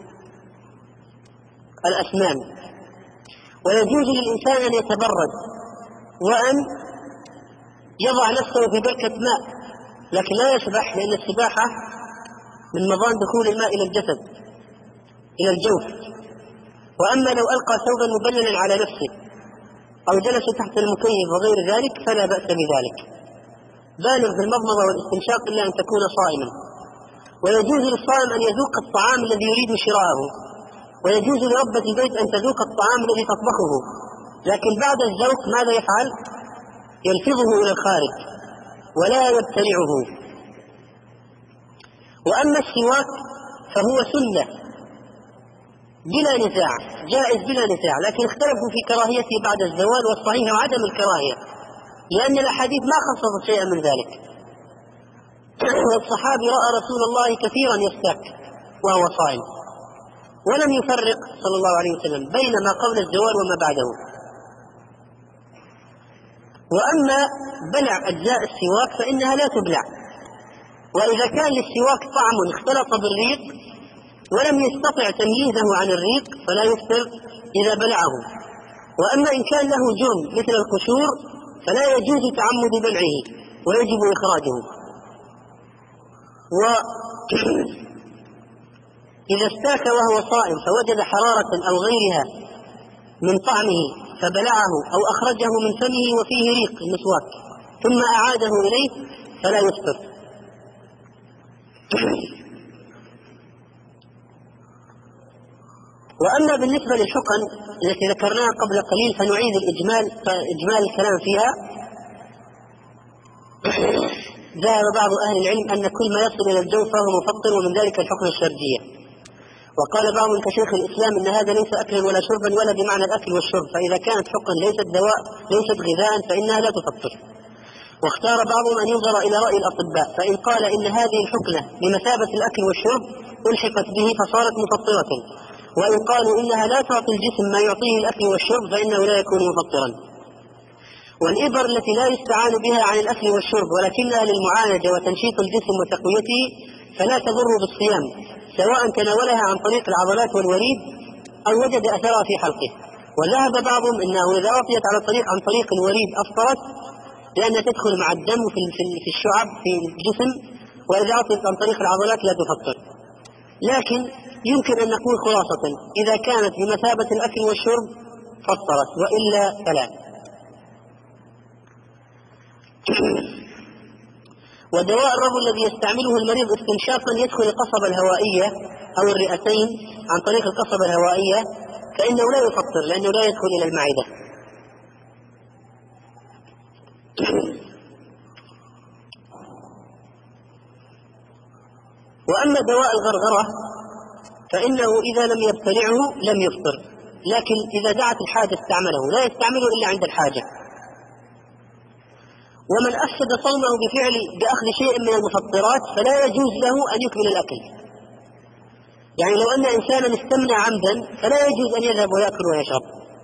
الأسنان. ويجوز للإنسان أن يتبرد وأن يضع نفسه في بركة ماء، لكن لا يسبح، لأن السباحة من مضان دخول الماء إلى الجسد إلى الجوف. وأما لو ألقى ثوبا مبللا على نفسه أو جلس تحت المكيف وغير ذلك فلا بأس بذلك. بالغ في المضمضة والاستنشاق إلا أن تكون صائما. ويجوز للصائم أن يذوق الطعام الذي يريد شراءه، ويجوز لربة البيت أن تذوق الطعام الذي تطبخه، لكن بعد الذوق ماذا يفعل؟ يلفظه إلى الخارج ولا يبتلعه. وأما السواك فهو سنة بلا نزاع، جائز بلا نزاع، لكن اختلفوا في كراهيته بعد الزوال، والصحيح عدم الكراهية، لأن الأحاديث ما خصصت شيئا من ذلك. والصحابي رأى رسول الله كثيرا يستاك وهو صائم، ولم يفرق صلى الله عليه وسلم بين ما قبل الزوال وما بعده. وأما بلع أجزاء السواك فإنها لا تبلع، وإذا كان للسواك طعم اختلط بالريق ولم يستطع تمييزه عن الريق فلا يفطر إذا بلعه. وأما إن كان له جرم مثل القشور فلا يجوز تعمد بلعه ويجب إخراجه. وإذا استاك وهو صائم فوجد حرارة أو غيرها من طعمه فبلعه أو أخرجه من فمه وفيه ريق المسواك ثم أعاده إليه فلا يفطر. وأما بالنسبة للحقن التي ذكرناها قبل قليل فنعيد إجمال الكلام فيها. ذهب بعض أهل العلم أن كل ما يصل إلى الجوف فهو مفطر، ومن ذلك الحقن الشرجية. وقال بعضهم كشيخ الإسلام إن هذا ليس أكلا ولا شربا ولا بمعنى الأكل والشرب، فإذا كانت حقن ليست دواء ليست غذاء فإنها لا تفطر. واختار بعضهم أن ينظر إلى رأي الأطباء، فإن قال إن هذه الحقنة بمثابة الأكل والشرب ألحقت به فصارت مفطرة، وإن قالوا إنها لا تعطي الجسم ما يعطيه الأكل والشرب فإنه لا يكون مفطرا. والإبر التي لا يستعان بها عن الأكل والشرب ولكنها للمعالجة وتنشيط الجسم وتقويته فلا تضر بالصيام، سواء تناولها عن طريق العضلات والوريد أو وجد أثرها في حلقه. وذهب بعضهم أنه إذا أعطيت عن طريق الوريد أفطرت، لأن تدخل مع الدم في الشعب في الجسم، وإذا أعطيت عن طريق العضلات لا تفطر. لكن يمكن أن نقول خلاصة إذا كانت بمثابة الأكل والشرب فطرت، وإلا فلا. ودواء الربو الذي يستعمله المريض استنشاقا يدخل القصبة الهوائية أو الرئتين عن طريق القصبة الهوائية فإنه لا يفطر، لأنه لا يدخل إلى المعدة. وأما دواء الغرغرة فإنه إذا لم يبتلعه لم يفطر، لكن إذا دعت الحاجة استعمله، لا يستعمله إلا عند الحاجة. ومن أفسد صومه بأخذ شيء من المفطرات فلا يجوز له أن يكمل الأكل. يعني لو أن إنسانا استمنى عمدا فلا يجوز أن يذهب ويأكل ويشرب.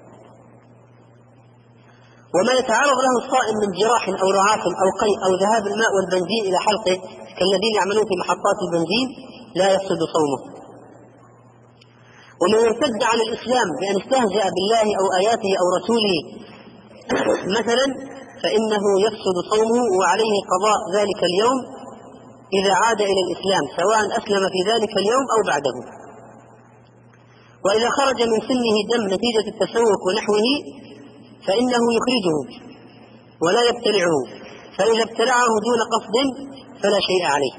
وما يتعرض له الصائم من جراح أو رعاف أو قيء أو ذهاب الماء والبنزين إلى حلقه كالذين يعملون في محطات البنزين لا يفسد صومه. ومن ارتد عن الإسلام بأن استهزأ بالله أو آياته أو رسوله مثلا فإنه يفسد صومه وعليه قضاء ذلك اليوم إذا عاد إلى الإسلام، سواء أسلم في ذلك اليوم أو بعده. وإذا خرج من سنه دم نتيجة التسوق ونحوه فإنه يخرجه ولا يبتلعه، فإذا ابتلعه دون قصد فلا شيء عليه.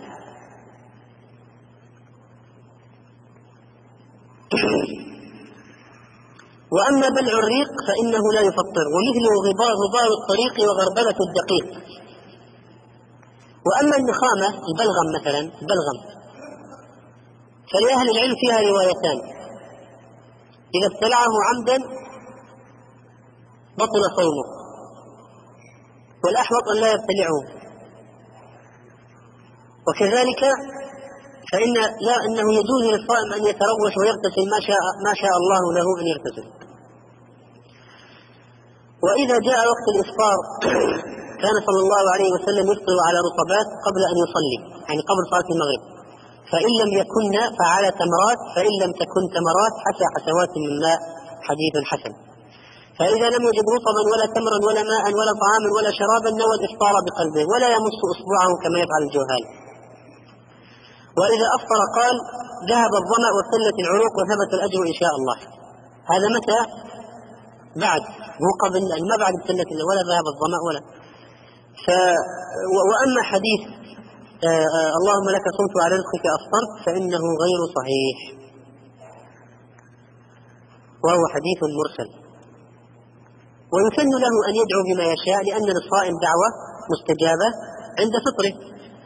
وأما بلع الريق فإنه لا يفطر، ومثله غبار الطريق وغربلة الدقيق. وأما النخامة البلغم مثلا، البلغم فلأهل العلم فيها روايتان: إذا ابتلعه عمدا بطل صومه، والأحوط أن لا يبتلعه. وكذلك فإن أنه يجوز للصائم أن يتروش ويغتسل ما شاء الله له أن يغتسل. وإذا جاء وقت الإفطار كان صلى الله عليه وسلم يفطر على رطبات قبل أن يصلي، يعني قبل صلاة المغرب، فإن لم يكن فعلى تمرات، فإن لم تكن تمرات حسى حسوات من ماء، حديث حسن. فإذا لم يجد رطبا ولا تمرا ولا ماء ولا طعاما ولا شرابا نوى الإفطار بقلبه ولا يمس إصبعه كما يفعل الجهال. وإذا أفطر قال ذهب الظمأ وابتلت العروق وثبت الأجر إن شاء الله. هذا متى؟ بعد، مو قبل، ما بعد ابتلت ولا ذهب الظمأ ولا. وأما حديث اللهم لك صمت وعلى رزقك أفطرت فإنه غير صحيح، وهو حديث مرسل. ويسن له أن يدعو بما يشاء، لأن للصائم دعوة مستجابة عند فطره.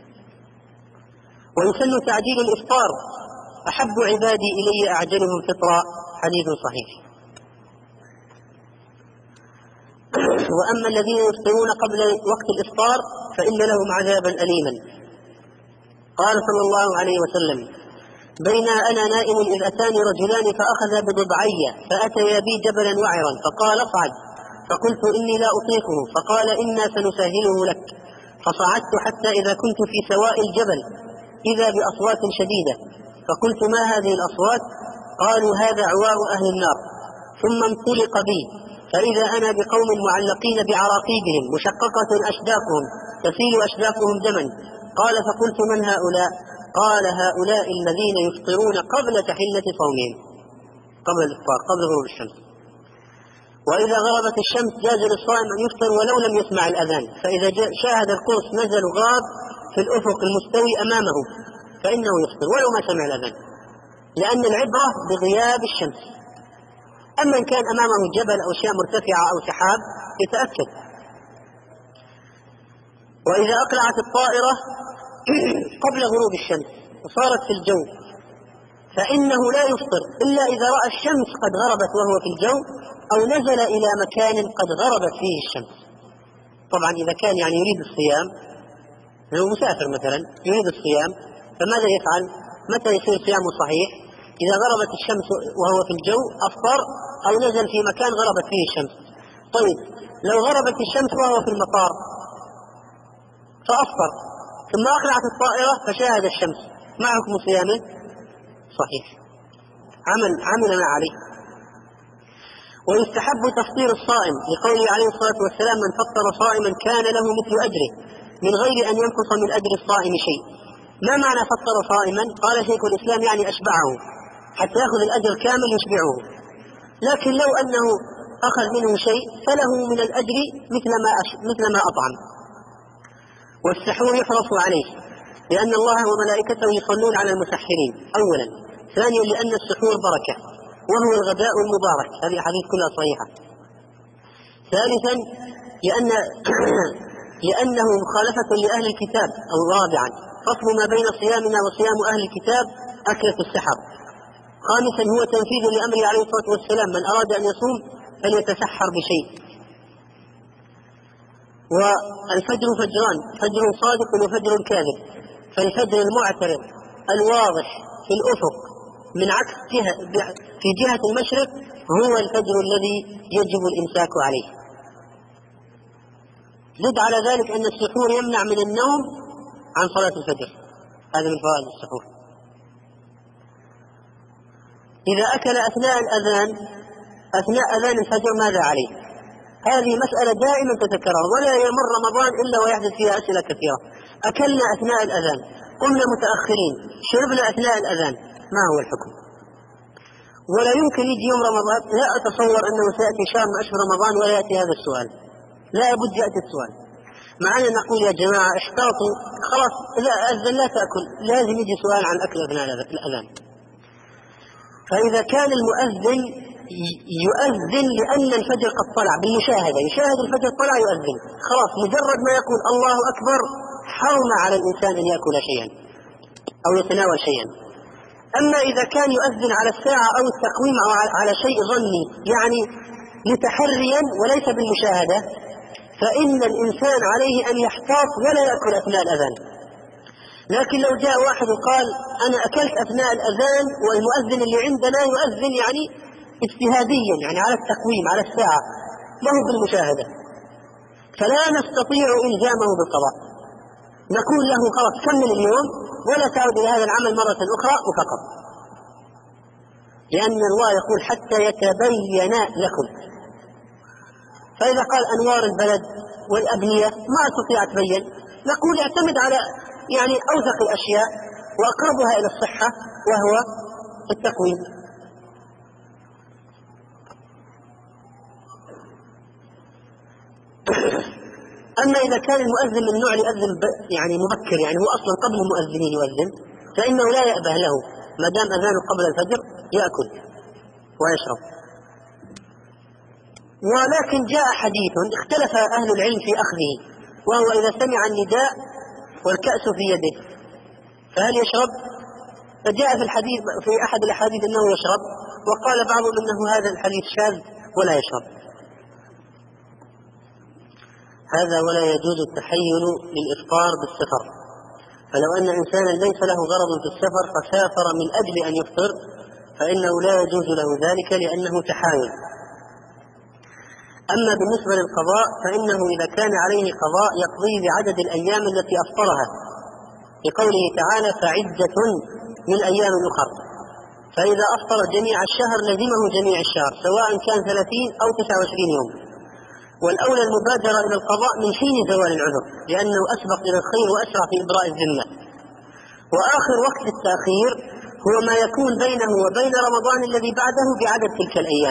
ويسن تعجيل الإفطار، أحب عبادي إلي أعجلهم فطرا، حديث صحيح. وأما الذين يفطرون قبل وقت الإفطار فإن لهم عذابا أليما. قال صلى الله عليه وسلم: بين أنا نائم إذ أتاني رجلان فأخذا بضبعي فأتيا بي جبلا وعرا فقال اصعد، فقلت إني لا أطيقه، فقال إنا سنسهله لك، فصعدت حتى إذا كنت في سواء الجبل إذا بأصوات شديدة، فقلت ما هذه الأصوات؟ قالوا هذا عواء أهل النار. ثم انطلق بي فإذا أنا بقوم معلقين بعراقيبهم مشققة أشداقهم تسيل أشداقهم دما. قال فقلت من هؤلاء؟ قال هؤلاء الذين يفطرون قبل تحلة صومهم، قبل الإفطار، قبل غروب الشمس. وإذا غربت الشمس جاز للصائم أن يفطر ولو لم يسمع الأذان، فإذا شاهد القرص نزل غاب في الأفق المستوي أمامه فإنه يفطر ولو ما سمع الأذان، لأن العبرة بغياب الشمس. أما إن كان أمامه جبل أو أشياء مرتفعة أو سحاب يتأكد. وإذا أقلعت الطائرة قبل غروب الشمس وصارت في الجو فإنه لا يفطر إلا إذا رأى الشمس قد غربت وهو في الجو، أو نزل إلى مكان قد غربت فيه الشمس. طبعا إذا كان يعني يريد الصيام، لو مسافر مثلا يريد الصيام، فماذا يفعل؟ متى يصير صيامه صحيح؟ إذا غربت الشمس وهو في الجو أفطر، أو نزل في مكان غربت فيه الشمس. طيب لو غربت الشمس وهو في المطار فأفطر، ثم أقلعت الطائرة فشاهد الشمس، ما حكم صيامه؟ صحيح، عمل ما عليه. ويستحب تفطير الصائم لقوله عليه الصلاة والسلام: من فطر صائما كان له مثل أجره من غير أن ينقص من أجر الصائم شيء. ما معنى فطر صائما؟ قال شيخ الإسلام يعني أشبعه حتى يأخذ الأجر كامل يشبعه، لكن لو أنه أخذ منه شيء فله من الأجر مثل ما أطعم. والسحور يحرص عليه لأن الله وملائكته يصلون على المسحرين أولا، ثانيا لأن السحور بركة وهو الغداء المبارك، هذه الحديث كلها صحيحة. ثالثا لأنه مخالفة لأهل الكتاب. أو رابعا فصل ما بين صيامنا وصيام أهل الكتاب أكلة السحر. خامسا هو تنفيذ لأمره عليه الصلاة والسلام: من أراد أن يصوم فليتسحر بشيء. والفجر فجران: فجر صادق وفجر كاذب. فالفجر المعترض الواضح في الأفق من عكس في جهة المشرق هو الفجر الذي يجب الإمساك عليه. زد على ذلك أن السحور يمنع من النوم عن صلاة الفجر، هذا من فوائد السحور. إذا أكل أثناء أذان الفجر ماذا عليه؟ هذه مسألة دائما تتكرر، ولا يمر رمضان إلا ويحدث فيها أسئلة كثيرة. أكلنا أثناء الأذان، قمنا متأخرين، شربنا أثناء الأذان، ما هو الحكم؟ ولا يمكن يجي يوم رمضان، لا أتصور أنه سيأتي شهر من أشهر رمضان ولا يأتي هذا السؤال، لا بد يأتي السؤال. مع أن نقول يا جماعة احتاطوا، خلاص لا أذن لا تأكل، لازم يجي سؤال عن أكل أثناء الأذان. فإذا كان المؤذن يؤذن لأن الفجر قد طلع بالمشاهدة، يشاهد الفجر طلع يؤذن، خلاص مجرد ما يقول الله أكبر حرم على الإنسان أن يأكل شيئا أو يتناول شيئا. أما إذا كان يؤذن على الساعة أو التقويم أو على شيء ظني، يعني متحريا وليس بالمشاهدة، فإن الإنسان عليه أن يحتاط ولا يأكل أثناء الأذان. لكن لو جاء واحد وقال أنا أكلت أثناء الأذان، والمؤذن اللي عندنا يؤذن يعني اجتهاديا، يعني على التقويم على الساعة، له بالمشاهدة، فلا نستطيع إلزامه بالقضاء، نقول له خلاص كمل اليوم ولا تعود إلى هذا العمل مرة أخرى وفقط، لأن الله يقول حتى يتبين لكم. فإذا قال أنوار البلد والأبنية ما أستطيع أتبين، نقول اعتمد على يعني أوثق الأشياء وأقربها إلى الصحة وهو التقويم. أما إذا كان المؤذن من نوع يؤذن يعني مبكر، يعني هو أصلا قبل المؤذنين يؤذن، فإنه لا يأبه له ما دام أذانه قبل الفجر يأكل ويشرب. ولكن جاء حديث اختلف أهل العلم في أخذه، وهو إذا سمع النداء والكأس في يده فهل يشرب؟ فجاء في الحديث في أحد الأحاديث أنه يشرب، وقال بعضهم أنه هذا الحديث شاذ ولا يشرب. هذا ولا يجوز التحيل للإفطار بالسفر، فلو أن إنسانا ليس له غرض في السفر فسافر من أجل أن يفطر فإنه لا يجوز له ذلك لأنه تحايل. أما بالنسبة للقضاء فإنه إذا كان عليه قضاء يقضي بعدد الأيام التي أفطرها، لقوله تعالى فعدة من أيام أخر، فإذا أفطر جميع الشهر لزمه جميع الشهر سواء كان 30 أو 29 يوم. والأولى المبادرة إلى القضاء من حين زوال العذر، لأنه أسبق إلى الخير وأسرع في إبراء الذمة. وآخر وقت التأخير هو ما يكون بينه وبين رمضان الذي بعده بعدد تلك الأيام،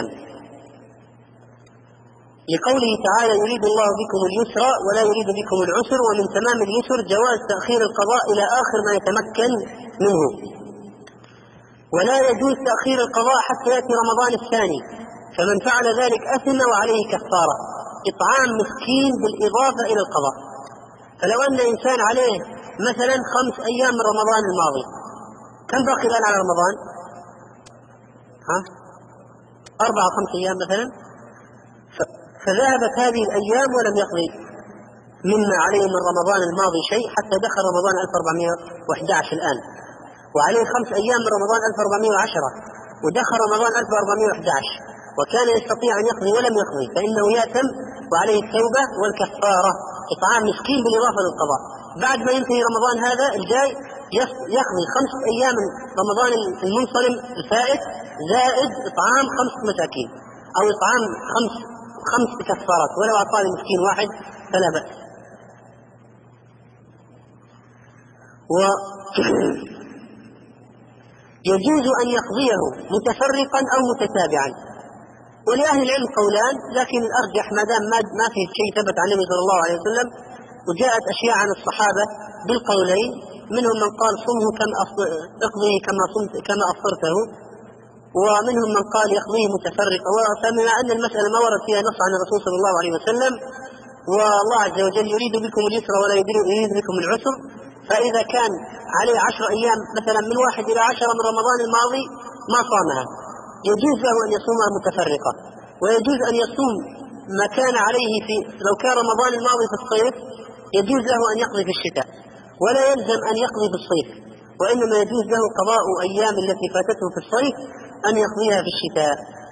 لقوله تعالى يريد الله بكم اليسر ولا يريد بكم العسر، ومن تمام اليسر جواز تأخير القضاء إلى آخر ما يتمكن منه. ولا يجوز تأخير القضاء حتى يأتي رمضان الثاني، فمن فعل ذلك أثم وعليه كفارة إطعام مسكين بالإضافة إلى القضاء. فلو أن إنسان عليه مثلا 5 أيام من رمضان الماضي، كم باقي الآن على رمضان؟ 4 أو 5 أيام مثلا، فذهبت هذه الأيام ولم يقضي مما عليه من رمضان الماضي شيء حتى دخل رمضان 1411 الآن، وعليه 5 أيام من رمضان 1410 ودخل رمضان 1411، وكان يستطيع أن يقضي ولم يقضي، فإنه يأثم وعليه التوبة والكفارة إطعام مسكين بالإضافة للقضاء. بعد ما ينتهي رمضان هذا الجاي يقضي 5 أيام من رمضان المنصرم الفائت زائد إطعام 5 مساكين، أو إطعام 5 كفارات، ولو أعطى مسكين واحد فلا بأس. ويجوز أن يقضيه متفرقا أو متتابعا، ولأهل العلم قولان، لكن الأرجح ما دام ما في شيء ثبت عن النبي صلى الله عليه وسلم، وجاءت أشياء عن الصحابة بالقولين، منهم من قال صمه اقضيه كما أفطرته، ومنهم من قال يقضيه متفرقا. فبما أن المسألة ما ورد فيها نص عن الرسول صلى الله عليه وسلم، والله عز وجل يريد بكم اليسر ولا يريد بكم العسر، فإذا كان عليه 10 أيام مثلا من 1 إلى 10 من رمضان الماضي ما صامها، يجوز له أن يصومها متفرقة، ويجوز أن يصوم ما كان عليه لو كان رمضان الماضي في الصيف يجوز له أن يقضي في الشتاء، ولا يلزم أن يقضي في الصيف، وإنما يجوز له قضاء أيام التي فاتته في الصيف أن يقضيها في الشتاء.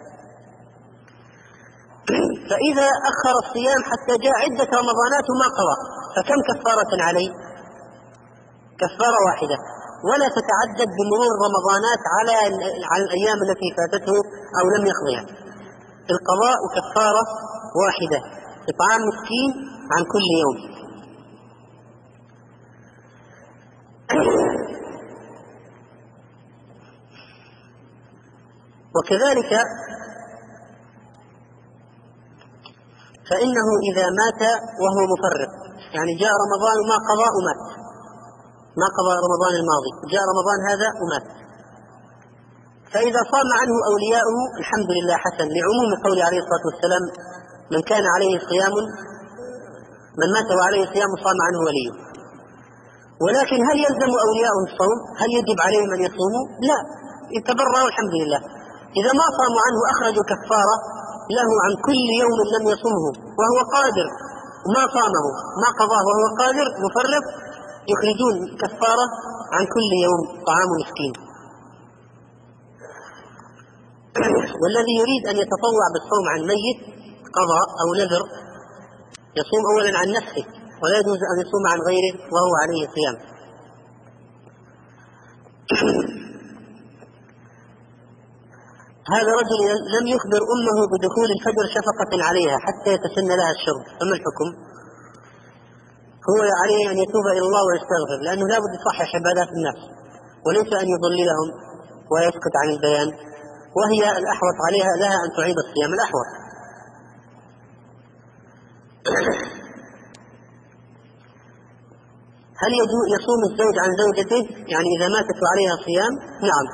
فإذا أخر الصيام حتى جاء عدة رمضانات وما قضى فكم كفارة عليه؟ كفارة واحدة، ولا تتعدد بمرور الرمضانات على الأيام التي فاتته أو لم يقضيها. القضاء وكفارة واحدة إطعام مسكين عن كل يوم. وكذلك فإنه إذا مات وهو مفرط، يعني جاء رمضان وما قضى ومات، ما قضى رمضان الماضي، جاء رمضان هذا ومات، فإذا صام عنه أولياؤه الحمد لله حسن، لعموم قوله عليه الصلاة والسلام: من كان عليه صيام، من مات وعليه صيام صام عنه وليه. ولكن هل يلزم أولياؤه الصوم؟ هل يجب عليهم أن يصوموا؟ لا، يتبرأوا الحمد لله. إذا ما صاموا عنه أخرجوا كفارة له عن كل يوم لم يصمه وهو قادر، ما صامه ما قضاه وهو قادر مفرط، يخرجون كفارة عن كل يوم طعام مسكين. والذي يريد أن يتطوع بالصوم عن ميت قضاء أو نذر يصوم أولا عن نفسه، ولا يجوز أن يصوم عن غيره وهو عليه صيام. هذا رجل لم يخبر أمه بدخول الفجر شفقة عليها حتى يتسنى لها الشرب، فما الحكم؟ هو عليه أن يتوب إلى الله ويستغفر، لأنه لا بد يصحح عبادات الناس وليس أن يضللهم ويسكت عن البيان، وهي الأحوط عليها لها أن تعيد الصيام الأحوط. هل يصوم الزوج عن زوجته يعني إذا ماتت عليها صيام؟ نعم.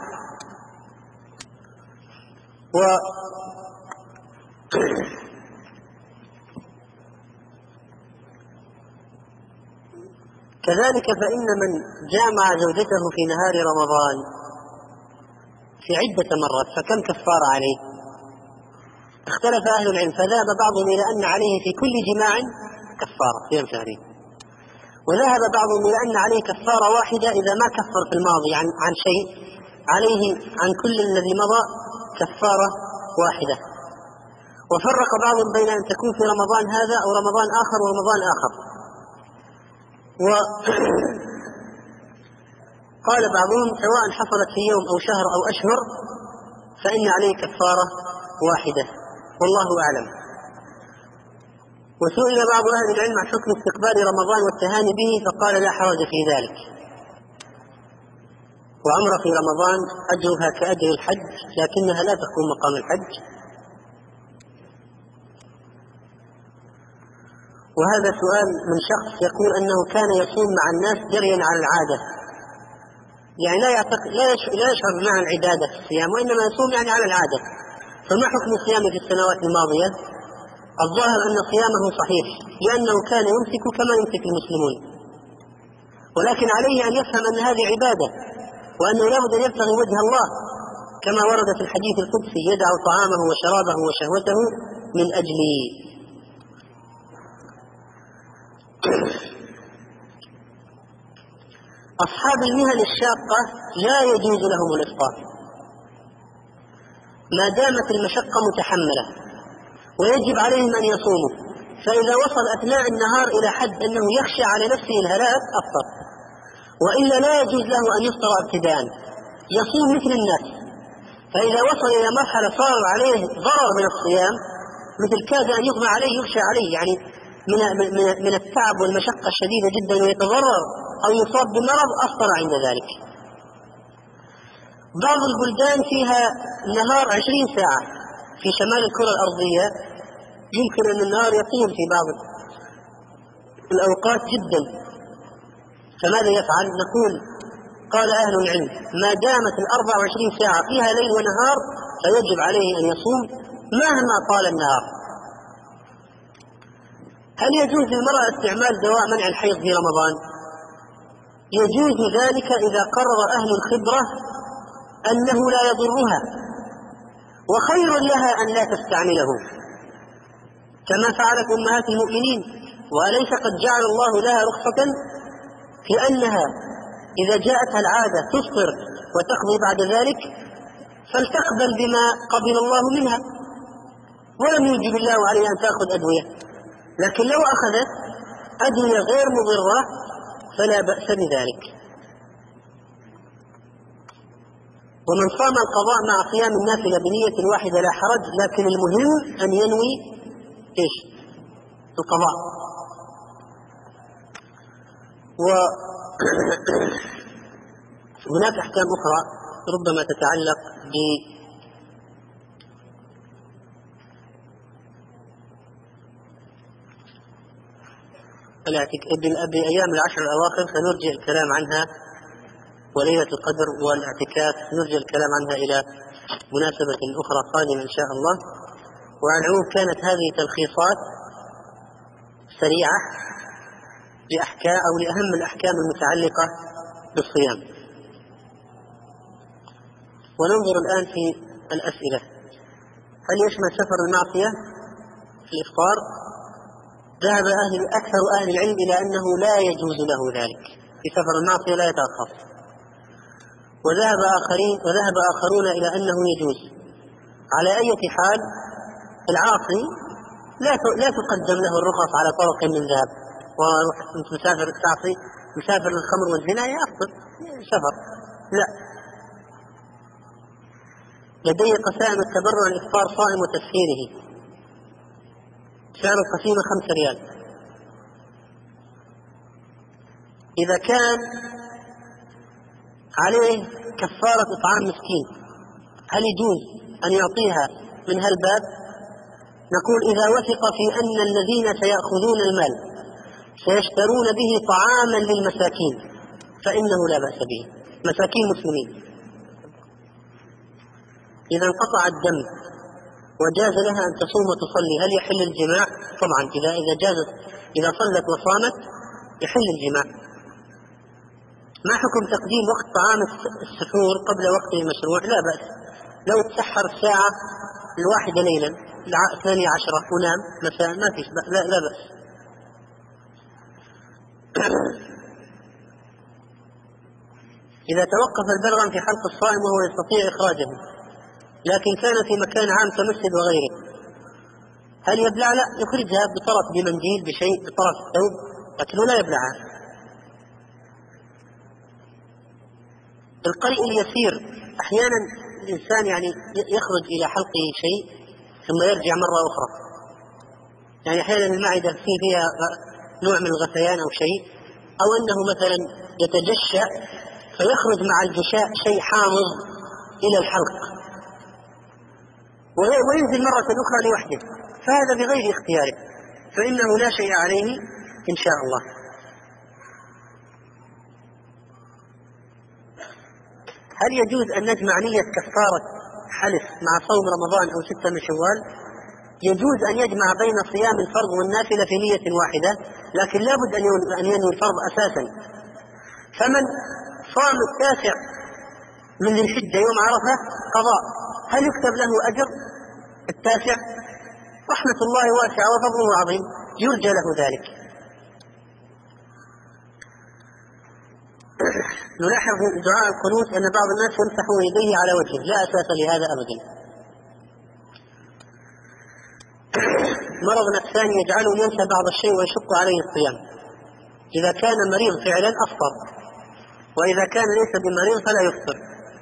كذلك فإن من جامع زوجته في نهار رمضان في عدة مرات فكم كفارة عليه؟ اختلف أهل العلم، فذهب بعضهم إلى أن عليه في كل جماع كفارة صيام شهرين، وذهب بعضهم إلى أن عليه كفارة واحدة إذا ما كفر في الماضي عن شيء، عليه عن كل الذي مضى كفارة واحدة. وفرق بعضهم بين أن تكون في رمضان هذا أو رمضان آخر ورمضان آخر. وقال بعضهم سواء حصلت في يوم أو شهر أو أشهر فإن عليه كفارة واحدة، والله أعلم. وسئل بعض أهل العلم عن حكم استقبال رمضان والتهاني به فقال لا حرج في ذلك، وعمرة في رمضان أجرها كأجر الحج لكنها لا تقوم مقام الحج. وهذا سؤال من شخص يقول أنه كان يصوم مع الناس جريا على العادة، يعني لا يشعر بمعنى العبادة في الصيام، وإنما يصوم يعني على العادة، فما حكم صيامه في السنوات الماضية؟ الظاهر أن صيامه صحيح لأنه كان يمسك كما يمسك المسلمون، ولكن عليه أن يفهم أن هذه عبادة وأنه لا بد أن يبتغي وجه الله كما ورد في الحديث القدسي: يدع طعامه وشرابه وشهوته من أجلي. أصحاب المهن الشاقة لا يجوز لهم الإفطار ما دامت المشقة متحملة، ويجب عليهم أن يصوموا، فإذا وصل أثناء النهار إلى حد أنه يخشى على نفسه الهلاك أفطر، وإلا لا يجوز له أن يفطر ابتداء، يصوم مثل الناس. فإذا وصل إلى مرحلة صار عليه ضرر من الصيام، مثل كاد أن يغمى عليه يغشى عليه، يعني من التعب والمشقة الشديدة جدا ويتضرر أو يصاب بمرض، أفطر عند ذلك. بعض البلدان فيها نهار 20 ساعة، في شمال الكرة الأرضية يمكن أن النهار يطول في بعض الأوقات جدا، فماذا يفعل؟ نقول قال أهل العلم ما دامت 24 ساعة فيها ليل ونهار فيجب عليه أن يصوم مهما طال النهار. هل يجوز للمرأة استعمال دواء منع الحيض في رمضان؟ يجوز ذلك إذا قرر أهل الخبرة أنه لا يضرها، وخير لها أن لا تستعمله كما فعلت أمهات المؤمنين. وأليس قد جعل الله لها رخصة في أنها إذا جاءتها العادة تفطر وتقضي بعد ذلك، فلتقبل بما قبل الله منها، ولم يوجب الله عليها أن تأخذ أدوية، لكن لو أخذت أدوية غير مضرة فلا بأس بذلك. ومن صام القضاء مع صيام النافلة بنية واحدة لا حرج، لكن المهم أن ينوي إيش؟ القضاء. وهناك أحكام أخرى ربما تتعلق بأيام العشر الأواخر سنرجع الكلام عنها، وليلة القدر والاعتكاف نرجع الكلام عنها إلى مناسبة أخرى قادمة إن شاء الله. وعلى العموم كانت هذه تلخيصات سريعة لأحكام أو لأهم الأحكام المتعلقة بالصيام. وننظر الآن في الأسئلة. هل يشمل سفر المعصية في الإفطار؟ ذهب أكثر أهل العلم إلى أنه لا يجوز له ذلك، في سفر المعصية لا يترخص. وذهب آخرون إلى أنه يجوز. على أي حال العاصي لا تقدم له الرخص على طرق من ذهب، وأنت مسافر تعصي مسافر للخمر والزنا يفطر سفر، لا. لدي قسائم التبرع الإفطار صائم وتسخيره، سعر القسيمة 5 ريال. إذا كان عليه كفارة إطعام مسكين هل يجوز أن يعطيها من هالباب؟ نقول إذا وثق في أن الذين سيأخذون المال سيشترون به طعاما للمساكين فإنه لا بأس به، مساكين مسلمين. إذا انقطع الدم وجاز لها أن تصوم وتصلي هل يحل الجماع؟ طبعا إذا صلت وصامت يحل الجماع. ما حكم تقديم وقت طعام السحور قبل وقته المشروع؟ لا بأس، لو تسحر الساعة 1 ليلا 12 ونام مساء ما فيش لا بأس. إذا توقف البلغم في حلق الصائم وهو يستطيع إخراجه لكن كان في مكان عام كمسجد وغيره هل يبلع؟ لا، يخرجها بطرف بمنديل بشيء بطرف الثوب، لكنه لا يبلعها. القيء اليسير أحيانا الإنسان يعني يخرج إلى حلقه شيء ثم يرجع مرة أخرى، يعني أحيانا المعدة فيها نوع من الغثيان أو شيء، أو أنه مثلا يتجشأ فيخرج مع الجشاء شيء حامض إلى الحلق وينزل مرة أخرى لوحده، فهذا بغير اختياره فإنه لا شيء عليه إن شاء الله. هل يجوز أن نجمع نية كفارة حلف مع صوم رمضان أو 6 من شوال؟ يجوز أن يجمع بين صيام الفرض والنافلة في نية واحدة، لكن لا بد أن ينوي الفرض أساسا. فمن صام 9 من ذي الحجة يوم عرفة قضاء، هل يكتب له أجر 9؟ رحمة الله واسعة وفضله عظيم، يرجى له ذلك. نلاحظ في دعاء القنوت أن بعض الناس يمسح يديه على وجهه، لا أساس لهذا أبدا. مرض نفساني يجعله ينسى بعض الشيء ويشق عليه الصيام، إذا كان مريض فعلا أفطر، وإذا كان ليس بمريض فلا يفطر.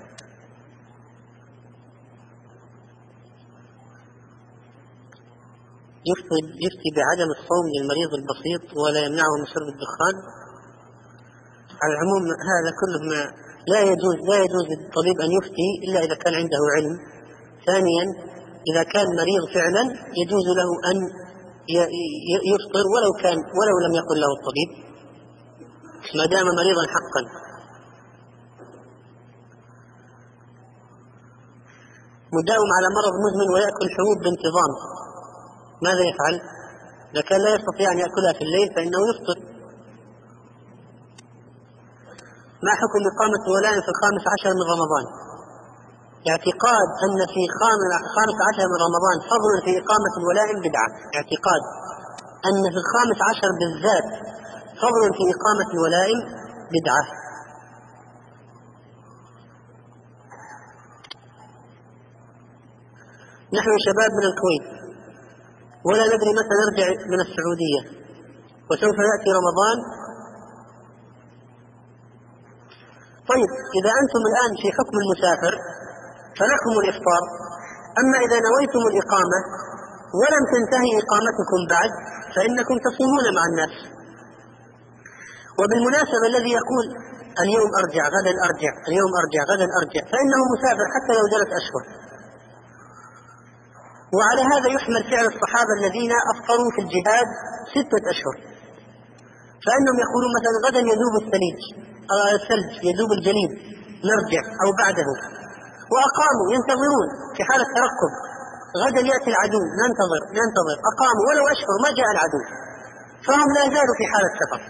يفتي بعدم الصوم للمريض البسيط ولا يمنعه من شرب الدخان. على العموم هذا كله ما لا يجوز للطبيب أن يفتي إلا إذا كان عنده علم. ثانيا إذا كان مريض فعلا يجوز له أن يفطر ولو لم يقل له الطبيب ما دام مريضا حقا. مداوم على مرض مزمن ويأكل حبوب بانتظام ماذا يفعل؟ إذا كان لا يستطيع أن يأكلها في الليل فإنه يفطر. ما حكم إقامة الولائم في 15 من رمضان؟ اعتقاد أن في 15 من رمضان فضل في إقامة الولائم بدعة، اعتقاد أن في 15 بالذات فضل في إقامة الولائم بدعة. نحن شباب من الكويت ولا ندري متى نرجع من السعودية وسوف يأتي رمضان. طيب إذا أنتم الآن في حكم المسافر فلكم الإفطار، أما إذا نويتم الإقامة ولم تنتهي إقامتكم بعد فإنكم تصومون مع الناس. وبالمناسبة الذي يقول اليوم أرجع غدا أرجع اليوم أرجع غدا أرجع فإنه مسافر حتى لو جلس أشهر. وعلى هذا يحمل فعل الصحابة الذين أفطروا في الجهاد 6 أشهر، فإنهم يقولون مثلا غدا يذوب الثلج يذوب الجليد نرجع أو بعده، وأقاموا ينتظرون في حالة ترقب، غدا يأتي العدو ننتظر أقاموا ولو أشهر ما جاء العدو، فهم لا زالوا في حالة سفر.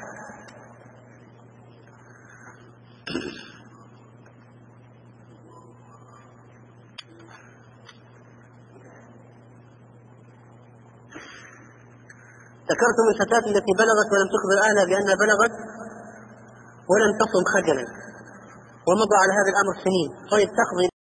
ذكرتم الفتاة التي بلغت ولم تخبر أهلها بأنها بلغت ولم تصم خجلا، ومضى على هذا الأمر سنين، طيب تقضي